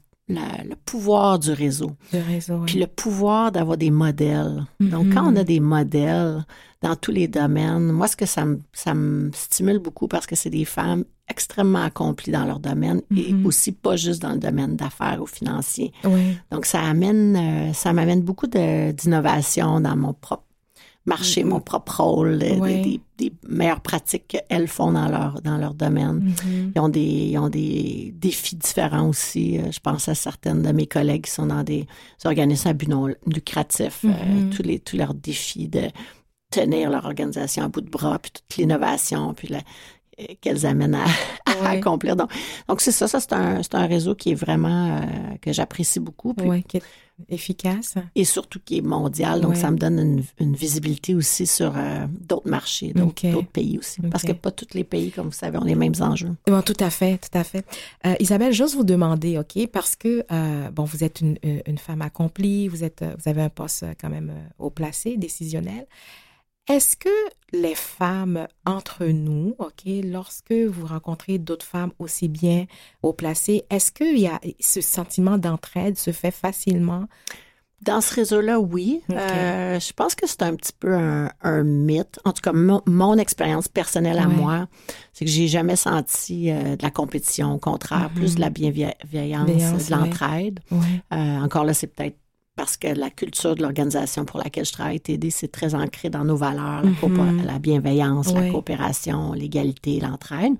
le pouvoir du réseau. Le réseau, oui. Puis le pouvoir d'avoir des modèles. Donc, quand on a des modèles dans tous les domaines, moi, ce que ça me stimule beaucoup parce que c'est des femmes extrêmement accomplies dans leur domaine et aussi pas juste dans le domaine d'affaires ou financier. Oui. Donc, ça m'amène beaucoup d'innovation dans mon propre marché, mon propre rôle, des meilleures pratiques qu'elles font dans leur domaine. Ils ont des défis différents aussi. Je pense à certaines de mes collègues qui sont dans des organismes à but non lucratif. Tous leurs défis de tenir leur organisation à bout de bras, puis toute l'innovation, puis qu'elles amènent à accomplir. Donc c'est ça. C'est un réseau qui est vraiment, que j'apprécie beaucoup. Oui, qui est efficace. Et surtout qui est mondial. Donc, ça me donne une visibilité aussi sur d'autres marchés, d'autres pays aussi. Parce que pas tous les pays, comme vous savez, ont les mêmes enjeux. Bon, tout à fait, tout à fait. Isabelle, j'ose vous demander, OK, parce que, vous êtes une femme accomplie, vous avez un poste quand même haut placé, décisionnel. Est-ce que les femmes, entre nous, OK, lorsque vous rencontrez d'autres femmes aussi bien haut placées, est-ce qu'il y a ce sentiment d'entraide se fait facilement? Dans ce réseau-là, oui. Okay. Je pense que c'est un petit peu un mythe. En tout cas, mon expérience personnelle à moi, c'est que j'ai jamais senti de la compétition. Au contraire, plus de la bienveillance, de l'entraide. Encore là, c'est peut-être parce que la culture de l'organisation pour laquelle je travaille, TD, c'est très ancré dans nos valeurs, la bienveillance, la coopération, l'égalité, l'entraide.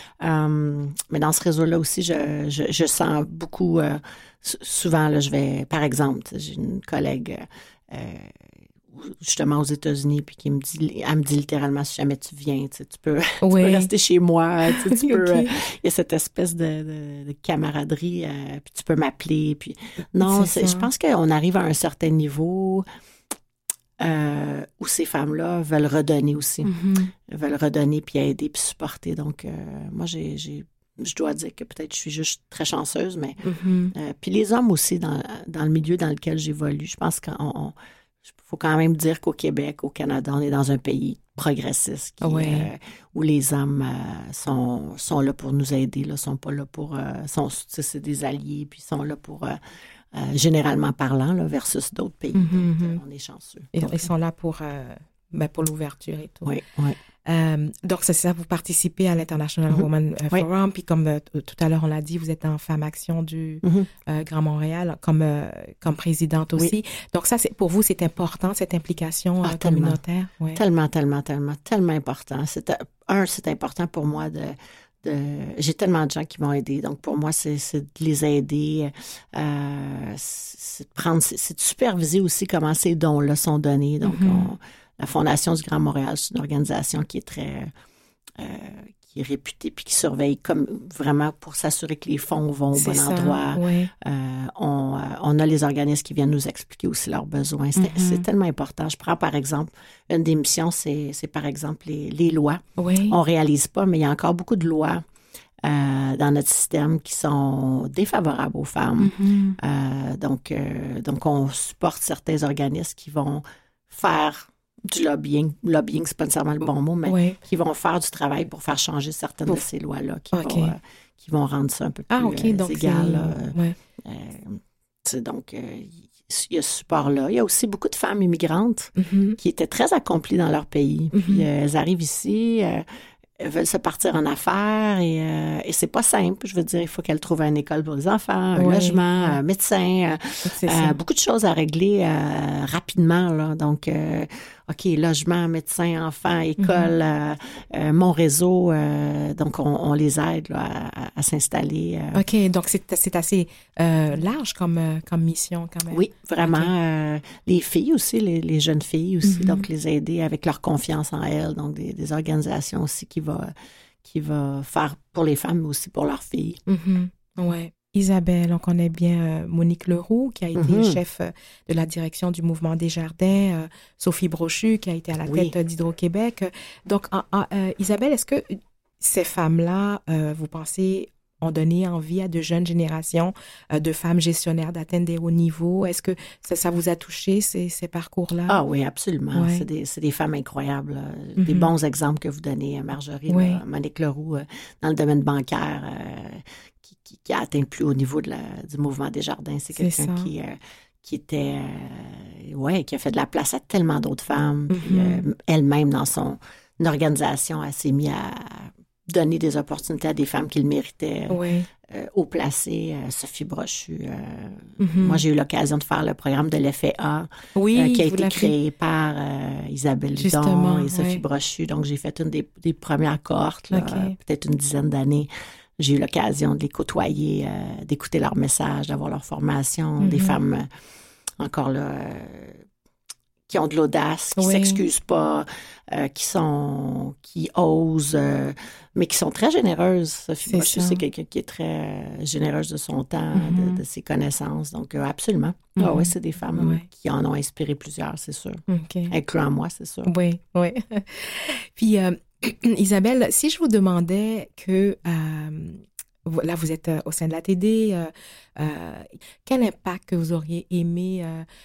Mais dans ce réseau-là aussi, je sens beaucoup, souvent, là, je vais, par exemple, j'ai une collègue justement aux États-Unis, puis elle me dit littéralement, si jamais tu viens, tu peux rester chez moi, tu peux, il y a cette espèce de camaraderie, puis tu peux m'appeler, puis non, je pense qu'on arrive à un certain niveau où ces femmes-là veulent redonner aussi, veulent redonner, puis aider, puis supporter. Donc, moi, je dois dire que peut-être je suis juste très chanceuse, mais puis les hommes aussi, dans le milieu dans lequel j'évolue, je pense qu'il faut quand même dire qu'au Québec, au Canada, on est dans un pays progressiste où les hommes sont là pour nous aider, là, sont pas là pour... c'est des alliés, puis sont là pour... généralement parlant, là, versus d'autres pays. Donc, on est chanceux. Ils sont là pour l'ouverture et tout. Oui. Donc, c'est ça, vous participez à l'International Women Forum, puis comme tout à l'heure, on l'a dit, vous êtes en Femmes Action du Grand Montréal comme présidente aussi. Oui. Donc, ça, pour vous, c'est important, cette implication communautaire? Ouais. Tellement important. C'est important pour moi j'ai tellement de gens qui m'ont aidé. Donc, pour moi, c'est de les aider. C'est de superviser aussi comment ces dons-là sont donnés. Donc, la Fondation du Grand Montréal, c'est une organisation qui est très... qui est réputée puis qui surveille comme vraiment pour s'assurer que les fonds vont au bon endroit. Oui. On a les organismes qui viennent nous expliquer aussi leurs besoins. C'est tellement important. Je prends par exemple, une des missions, c'est par exemple les lois. Oui. On réalise pas, mais il y a encore beaucoup de lois dans notre système qui sont défavorables aux femmes. Donc, on supporte certains organismes qui vont faire du lobbying. Lobbying, c'est pas nécessairement le bon mot, mais qui vont faire du travail pour faire changer certaines de ces lois-là qui vont rendre ça un peu plus égal. Donc, il y a ce support-là. Il y a aussi beaucoup de femmes immigrantes qui étaient très accomplies dans leur pays. Puis elles arrivent ici, elles veulent se partir en affaires et c'est pas simple. Je veux dire, il faut qu'elles trouvent une école pour les enfants, un logement, un médecin, beaucoup de choses à régler rapidement, là. Donc, OK, logement, médecin, enfants, école, mon réseau. Donc, on les aide là, à s'installer. OK, donc c'est assez large comme mission quand même. Oui, vraiment. Les filles aussi, les jeunes filles aussi, donc les aider avec leur confiance en elles. Donc, des organisations aussi qui va faire pour les femmes, mais aussi pour leurs filles. Oui. Isabelle, on connaît bien Monique Leroux, qui a été chef de la direction du Mouvement Desjardins, Sophie Brochu, qui a été à la tête d'Hydro-Québec. Donc, Isabelle, est-ce que ces femmes-là, vous pensez, ont donné envie à de jeunes générations de femmes gestionnaires d'atteindre des hauts niveaux. Est-ce que ça vous a touché, ces parcours-là? Ah oui, absolument. Ouais. C'est des femmes incroyables. Des bons exemples que vous donnez, Marjorie. Là, Monique Leroux, dans le domaine bancaire, qui a atteint le plus haut niveau du mouvement Desjardins. C'est quelqu'un qui était... qui a fait de la place à tellement d'autres femmes. Puis, elle-même, dans son organisation, elle s'est mise à donner des opportunités à des femmes qui le méritaient. Haut placé, Sophie Brochu. Moi, j'ai eu l'occasion de faire le programme de l'effet A, qui a été créé par Isabelle Hudon et Sophie Brochu. Donc, j'ai fait une des premières cohortes, peut-être une dizaine d'années. J'ai eu l'occasion de les côtoyer, d'écouter leurs messages, d'avoir leur formation. Des femmes, encore là, qui ont de l'audace, qui s'excusent pas, qui osent, mais qui sont très généreuses. Sophie Brochu, c'est quelqu'un qui est très généreuse de son temps, de ses connaissances. Donc, absolument. Oui, c'est des femmes qui en ont inspiré plusieurs, c'est sûr. Incluant moi, c'est sûr. Oui. Puis, Isabelle, si je vous demandais que... là, vous êtes au sein de la TD. Quel impact que vous auriez aimé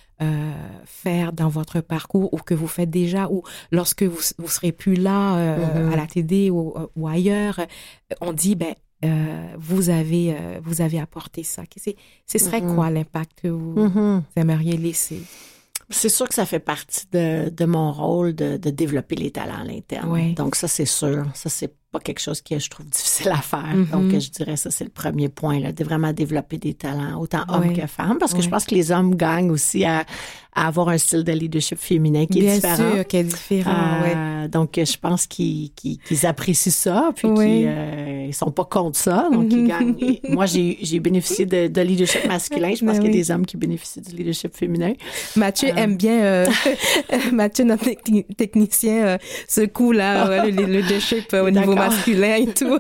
faire dans votre parcours ou que vous faites déjà ou lorsque vous serez plus là à la TD ou ailleurs, on dit, vous avez apporté ça. Ce serait quoi l'impact que vous aimeriez laisser? C'est sûr que ça fait partie de mon rôle de développer les talents à l'interne. Donc ça, c'est sûr. Ça, c'est pas quelque chose que je trouve difficile à faire. Donc, je dirais ça, c'est le premier point, là, de vraiment développer des talents, autant hommes que femmes, parce que je pense que les hommes gagnent aussi à avoir un style de leadership féminin qui est différent. Bien sûr, qui est différent, Donc, je pense qu'ils apprécient ça, puis qu'ils sont pas contre ça, donc ils gagnent. Et moi, j'ai bénéficié de leadership masculin. Je pense qu'il y a des hommes qui bénéficient du leadership féminin. Mathieu aime bien, Mathieu, notre technicien, ce coup-là, le leadership au niveau masculin et tout.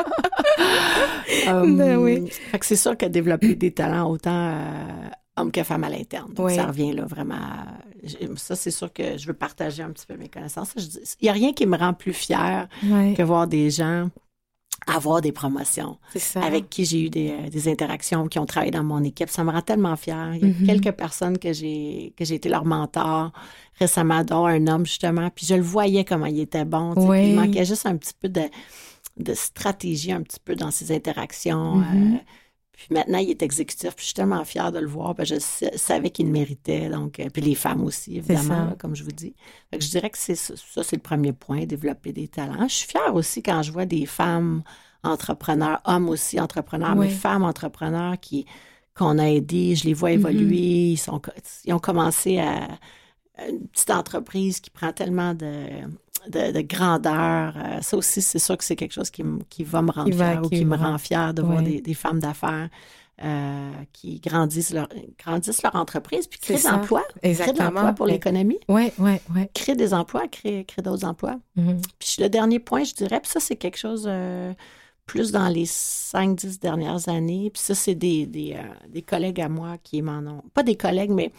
Fait que c'est sûr que développer des talents autant hommes que femmes à l'interne. Donc, ça revient là vraiment... Ça, c'est sûr que je veux partager un petit peu mes connaissances. Il n'y a rien qui me rend plus fière que voir des gens avoir des promotions avec qui j'ai eu des interactions, qui ont travaillé dans mon équipe. Ça me rend tellement fière. Il y a quelques personnes que j'ai été leur mentor récemment, dont un homme, justement, puis je le voyais comment il était bon. Il manquait juste un petit peu de stratégie, un petit peu dans ses interactions. Puis maintenant, il est exécutif. Puis je suis tellement fière de le voir. Je savais qu'il le méritait. Donc, puis les femmes aussi, évidemment, là, comme je vous dis. Donc, je dirais que ça, c'est le premier point, développer des talents. Je suis fière aussi quand je vois des femmes entrepreneurs, hommes aussi entrepreneurs, mais femmes entrepreneurs qu'on a aidés. Je les vois évoluer. Ils ont commencé à une petite entreprise qui prend tellement de grandeur. Ça aussi, c'est sûr que c'est quelque chose qui va me rendre fière ou qui me rend fière de voir des femmes d'affaires qui grandissent leur entreprise puis créent des emplois. Créent de l'emploi pour l'économie. Créer des emplois, créer d'autres emplois. Puis le dernier point, je dirais, puis ça, c'est quelque chose plus dans les 5-10 dernières années. Puis ça, c'est des collègues à moi qui m'en ont... Pas des collègues, mais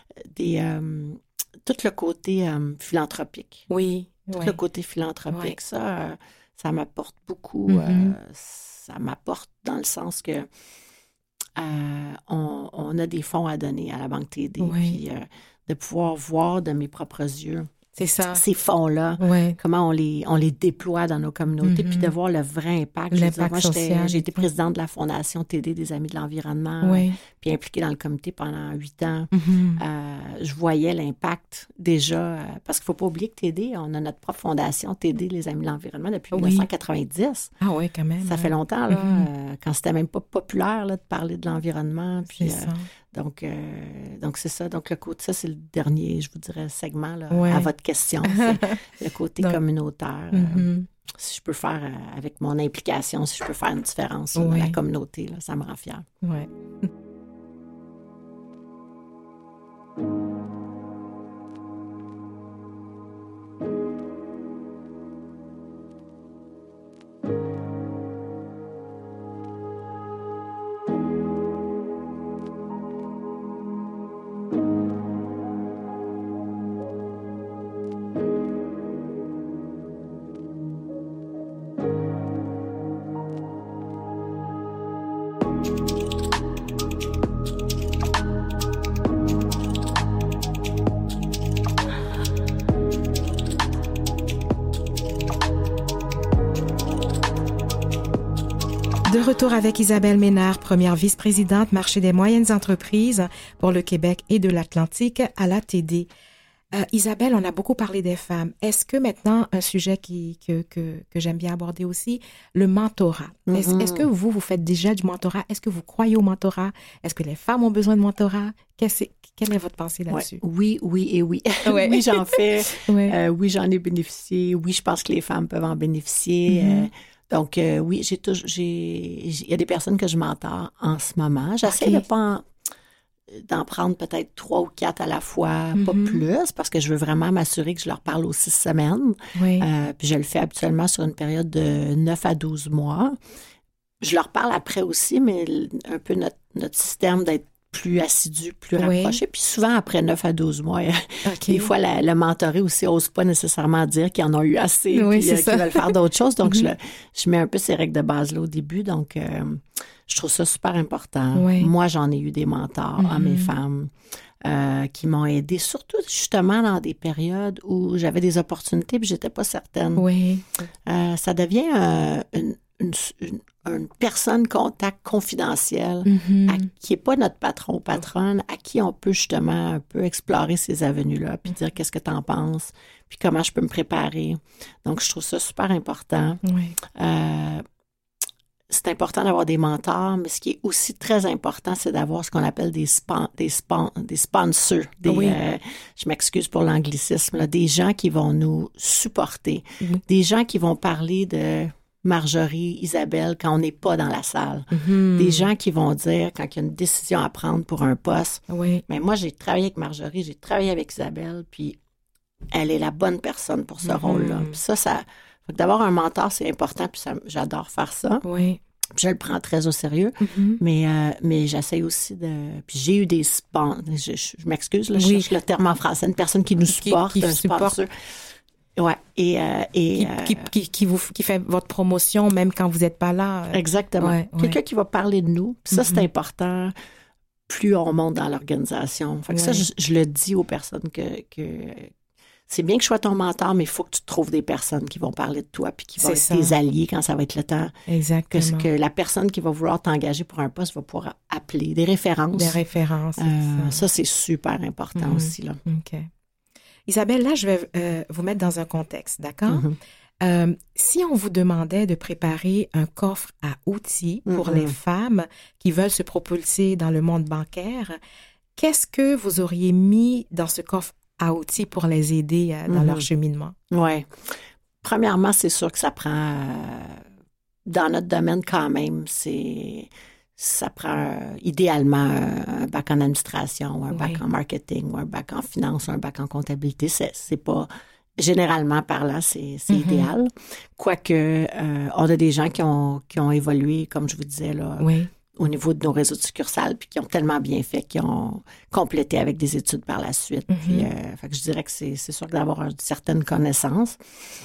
tout le côté philanthropique. Tout le côté philanthropique, ça m'apporte beaucoup. Ça m'apporte dans le sens que on a des fonds à donner à la Banque TD. Puis de pouvoir voir de mes propres yeux ces fonds-là, comment on les déploie dans nos communautés, puis de voir le vrai impact. L'impact social. J'ai été présidente de la Fondation TD des Amis de l'Environnement, puis impliquée dans le comité pendant 8 ans. Je voyais l'impact déjà, parce qu'il ne faut pas oublier que TD, on a notre propre fondation TD, les Amis de l'Environnement, depuis 1990. Ah oui, quand même. Ça fait longtemps, là, quand c'était même pas populaire là, de parler de l'environnement. Puis, donc, c'est ça. Donc, le côté, ça, c'est le dernier, je vous dirais, segment là, à votre question. C'est le côté communautaire. Si je peux faire, avec mon implication, si je peux faire une différence dans la communauté, là, ça me rend fière. De retour avec Isabelle Ménard, première vice-présidente marché des moyennes entreprises pour le Québec et de l'Atlantique à l'ATD. Isabelle, on a beaucoup parlé des femmes. Est-ce que maintenant, un sujet que j'aime bien aborder aussi, le mentorat. Est-ce que vous faites déjà du mentorat? Est-ce que vous croyez au mentorat? Est-ce que les femmes ont besoin de mentorat? Quelle est votre pensée là-dessus? Ouais. Oui et oui. Ouais. Oui, j'en fais. Ouais. Oui, j'en ai bénéficié. Oui, je pense que les femmes peuvent en bénéficier. Donc, oui, il y a des personnes que je mentor en ce moment. J'essaie de pas d'en prendre peut-être 3 ou 4 à la fois, pas plus, parce que je veux vraiment m'assurer que je leur parle aux 6 semaines. Oui. Puis je le fais habituellement sur une période de 9 à 12 mois. Je leur parle après aussi, mais un peu notre système d'être plus assidu, plus rapproché. Puis souvent, après 9 à 12 mois, des fois, le mentoré aussi n'ose pas nécessairement dire qu'ils en ont eu assez puis qu'ils veulent faire d'autres choses. Donc, je mets un peu ces règles de base-là au début. Donc, je trouve ça super important. Oui. Moi, j'en ai eu des mentors, hommes et femmes, qui m'ont aidé, surtout justement dans des périodes où j'avais des opportunités puis j'étais pas certaine. Oui. Ça devient une personne contact confidentielle qui n'est pas notre patron ou patronne, à qui on peut justement un peu explorer ces avenues-là, puis dire qu'est-ce que tu en penses, puis comment je peux me préparer. Donc, je trouve ça super important. Oui. C'est important d'avoir des mentors, mais ce qui est aussi très important, c'est d'avoir ce qu'on appelle des sponsors. Je m'excuse pour l'anglicisme, là, des gens qui vont nous supporter, des gens qui vont parler de Marjorie, Isabelle, quand on n'est pas dans la salle. Des gens qui vont dire, quand il y a une décision à prendre pour un poste, mais moi, j'ai travaillé avec Marjorie, j'ai travaillé avec Isabelle, puis elle est la bonne personne pour ce rôle-là. Puis ça fait que d'avoir un mentor, c'est important, puis j'adore faire ça. Oui. Puis je le prends très au sérieux, mais j'essaie aussi de... Puis j'ai eu des sponsors, je m'excuse, là, je cherche le terme en français, une personne qui nous supporte, qui un sponsor. Ouais, qui fait votre promotion même quand vous n'êtes pas là. Exactement. Ouais, quelqu'un qui va parler de nous. Puis ça, c'est important. Plus on monte dans l'organisation. Fait que ça, je le dis aux personnes que c'est bien que je sois ton mentor, mais il faut que tu trouves des personnes qui vont parler de toi puis qui vont être tes alliés quand ça va être le temps. Exactement. Que la personne qui va vouloir t'engager pour un poste va pouvoir appeler des références. Des références. Ça, c'est super important aussi, là. OK. Isabelle, là, je vais vous mettre dans un contexte, d'accord? Si on vous demandait de préparer un coffre à outils pour les femmes qui veulent se propulser dans le monde bancaire, qu'est-ce que vous auriez mis dans ce coffre à outils pour les aider dans leur cheminement? Oui. Premièrement, c'est sûr que ça prend, dans notre domaine quand même, ça prend idéalement un bac en administration, un bac en marketing, ou un bac en finance, ou un bac en comptabilité. C'est pas, généralement parlant, c'est idéal. Quoique, on a des gens qui ont évolué, comme je vous disais, là, au niveau de nos réseaux de succursales, puis qui ont tellement bien fait, qui ont complété avec des études par la suite. Puis, fait que je dirais que c'est sûr que d'avoir une certaine connaissance.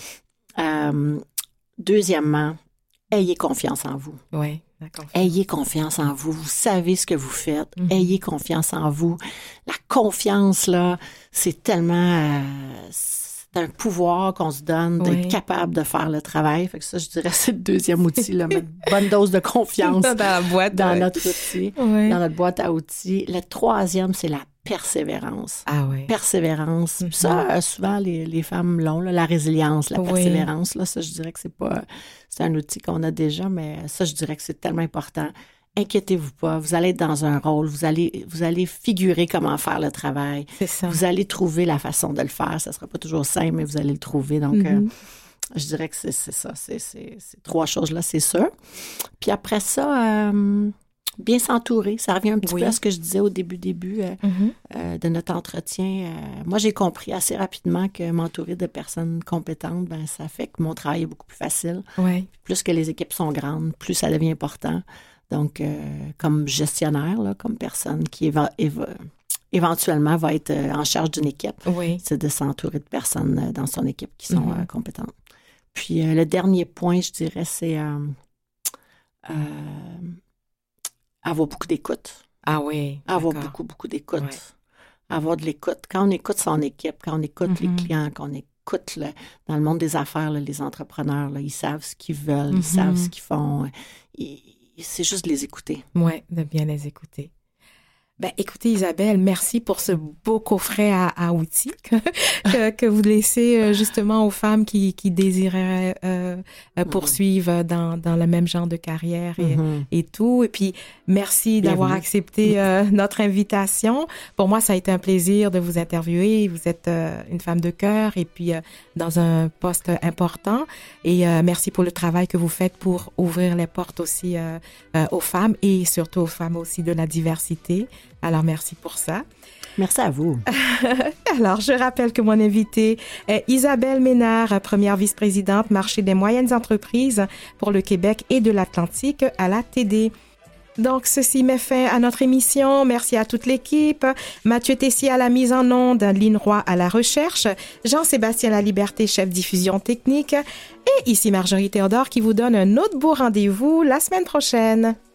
Deuxièmement, ayez confiance en vous. Oui, d'accord. Ayez confiance en vous. Vous savez ce que vous faites. Ayez confiance en vous. La confiance, là, c'est tellement... c'est un pouvoir qu'on se donne d'être capable de faire le travail. Fait que ça, je dirais, c'est le deuxième outil, là, mettre une bonne dose de confiance dans la boîte, dans notre outil, dans notre boîte à outils. Le troisième, c'est la persévérance. Ah oui. Persévérance. Ça, souvent, les femmes l'ont, là, la résilience, la persévérance. Là, ça, je dirais que c'est un outil qu'on a déjà, mais ça, je dirais que c'est tellement important. Inquiétez-vous pas, vous allez être dans un rôle, vous allez figurer comment faire le travail. C'est ça. Vous allez trouver la façon de le faire. Ça sera pas toujours simple, mais vous allez le trouver. Donc, je dirais que c'est ça. Ces 3 choses-là, c'est ça. Puis après ça, bien s'entourer. Ça revient un petit peu à ce que je disais au début de notre entretien. Moi, j'ai compris assez rapidement que m'entourer de personnes compétentes, ben ça fait que mon travail est beaucoup plus facile. Oui. Plus que les équipes sont grandes, plus ça devient important. Donc, comme gestionnaire, là, comme personne qui éventuellement va être en charge d'une équipe, c'est de s'entourer de personnes dans son équipe qui sont compétentes. Puis, le dernier point, je dirais, c'est avoir beaucoup d'écoute. Ah oui. Avoir beaucoup d'écoute. Ouais. Avoir de l'écoute. Quand on écoute son équipe, quand on écoute les clients, quand on écoute dans le monde des affaires, là, les entrepreneurs, là, ils savent ce qu'ils veulent, ils savent ce qu'ils font. c'est juste de les écouter. Oui, de bien les écouter. Ben, écoutez, Isabelle, merci pour ce beau coffret à outils que vous laissez justement aux femmes qui désiraient poursuivre dans le même genre de carrière et tout. Et puis, merci d'avoir accepté notre invitation. Pour moi, ça a été un plaisir de vous interviewer. Vous êtes une femme de cœur et puis dans un poste important. Et merci pour le travail que vous faites pour ouvrir les portes aussi aux femmes et surtout aux femmes aussi de la diversité. Alors, merci pour ça. Merci à vous. Alors, je rappelle que mon invitée est Isabelle Ménard, première vice-présidente marché des moyennes entreprises pour le Québec et de l'Atlantique à la TD. Donc, ceci met fin à notre émission. Merci à toute l'équipe. Mathieu Tessier à la mise en onde, Lynn Roy à la recherche, Jean-Sébastien Laliberté, chef diffusion technique. Et ici Marjorie Théodore qui vous donne un autre beau rendez-vous la semaine prochaine.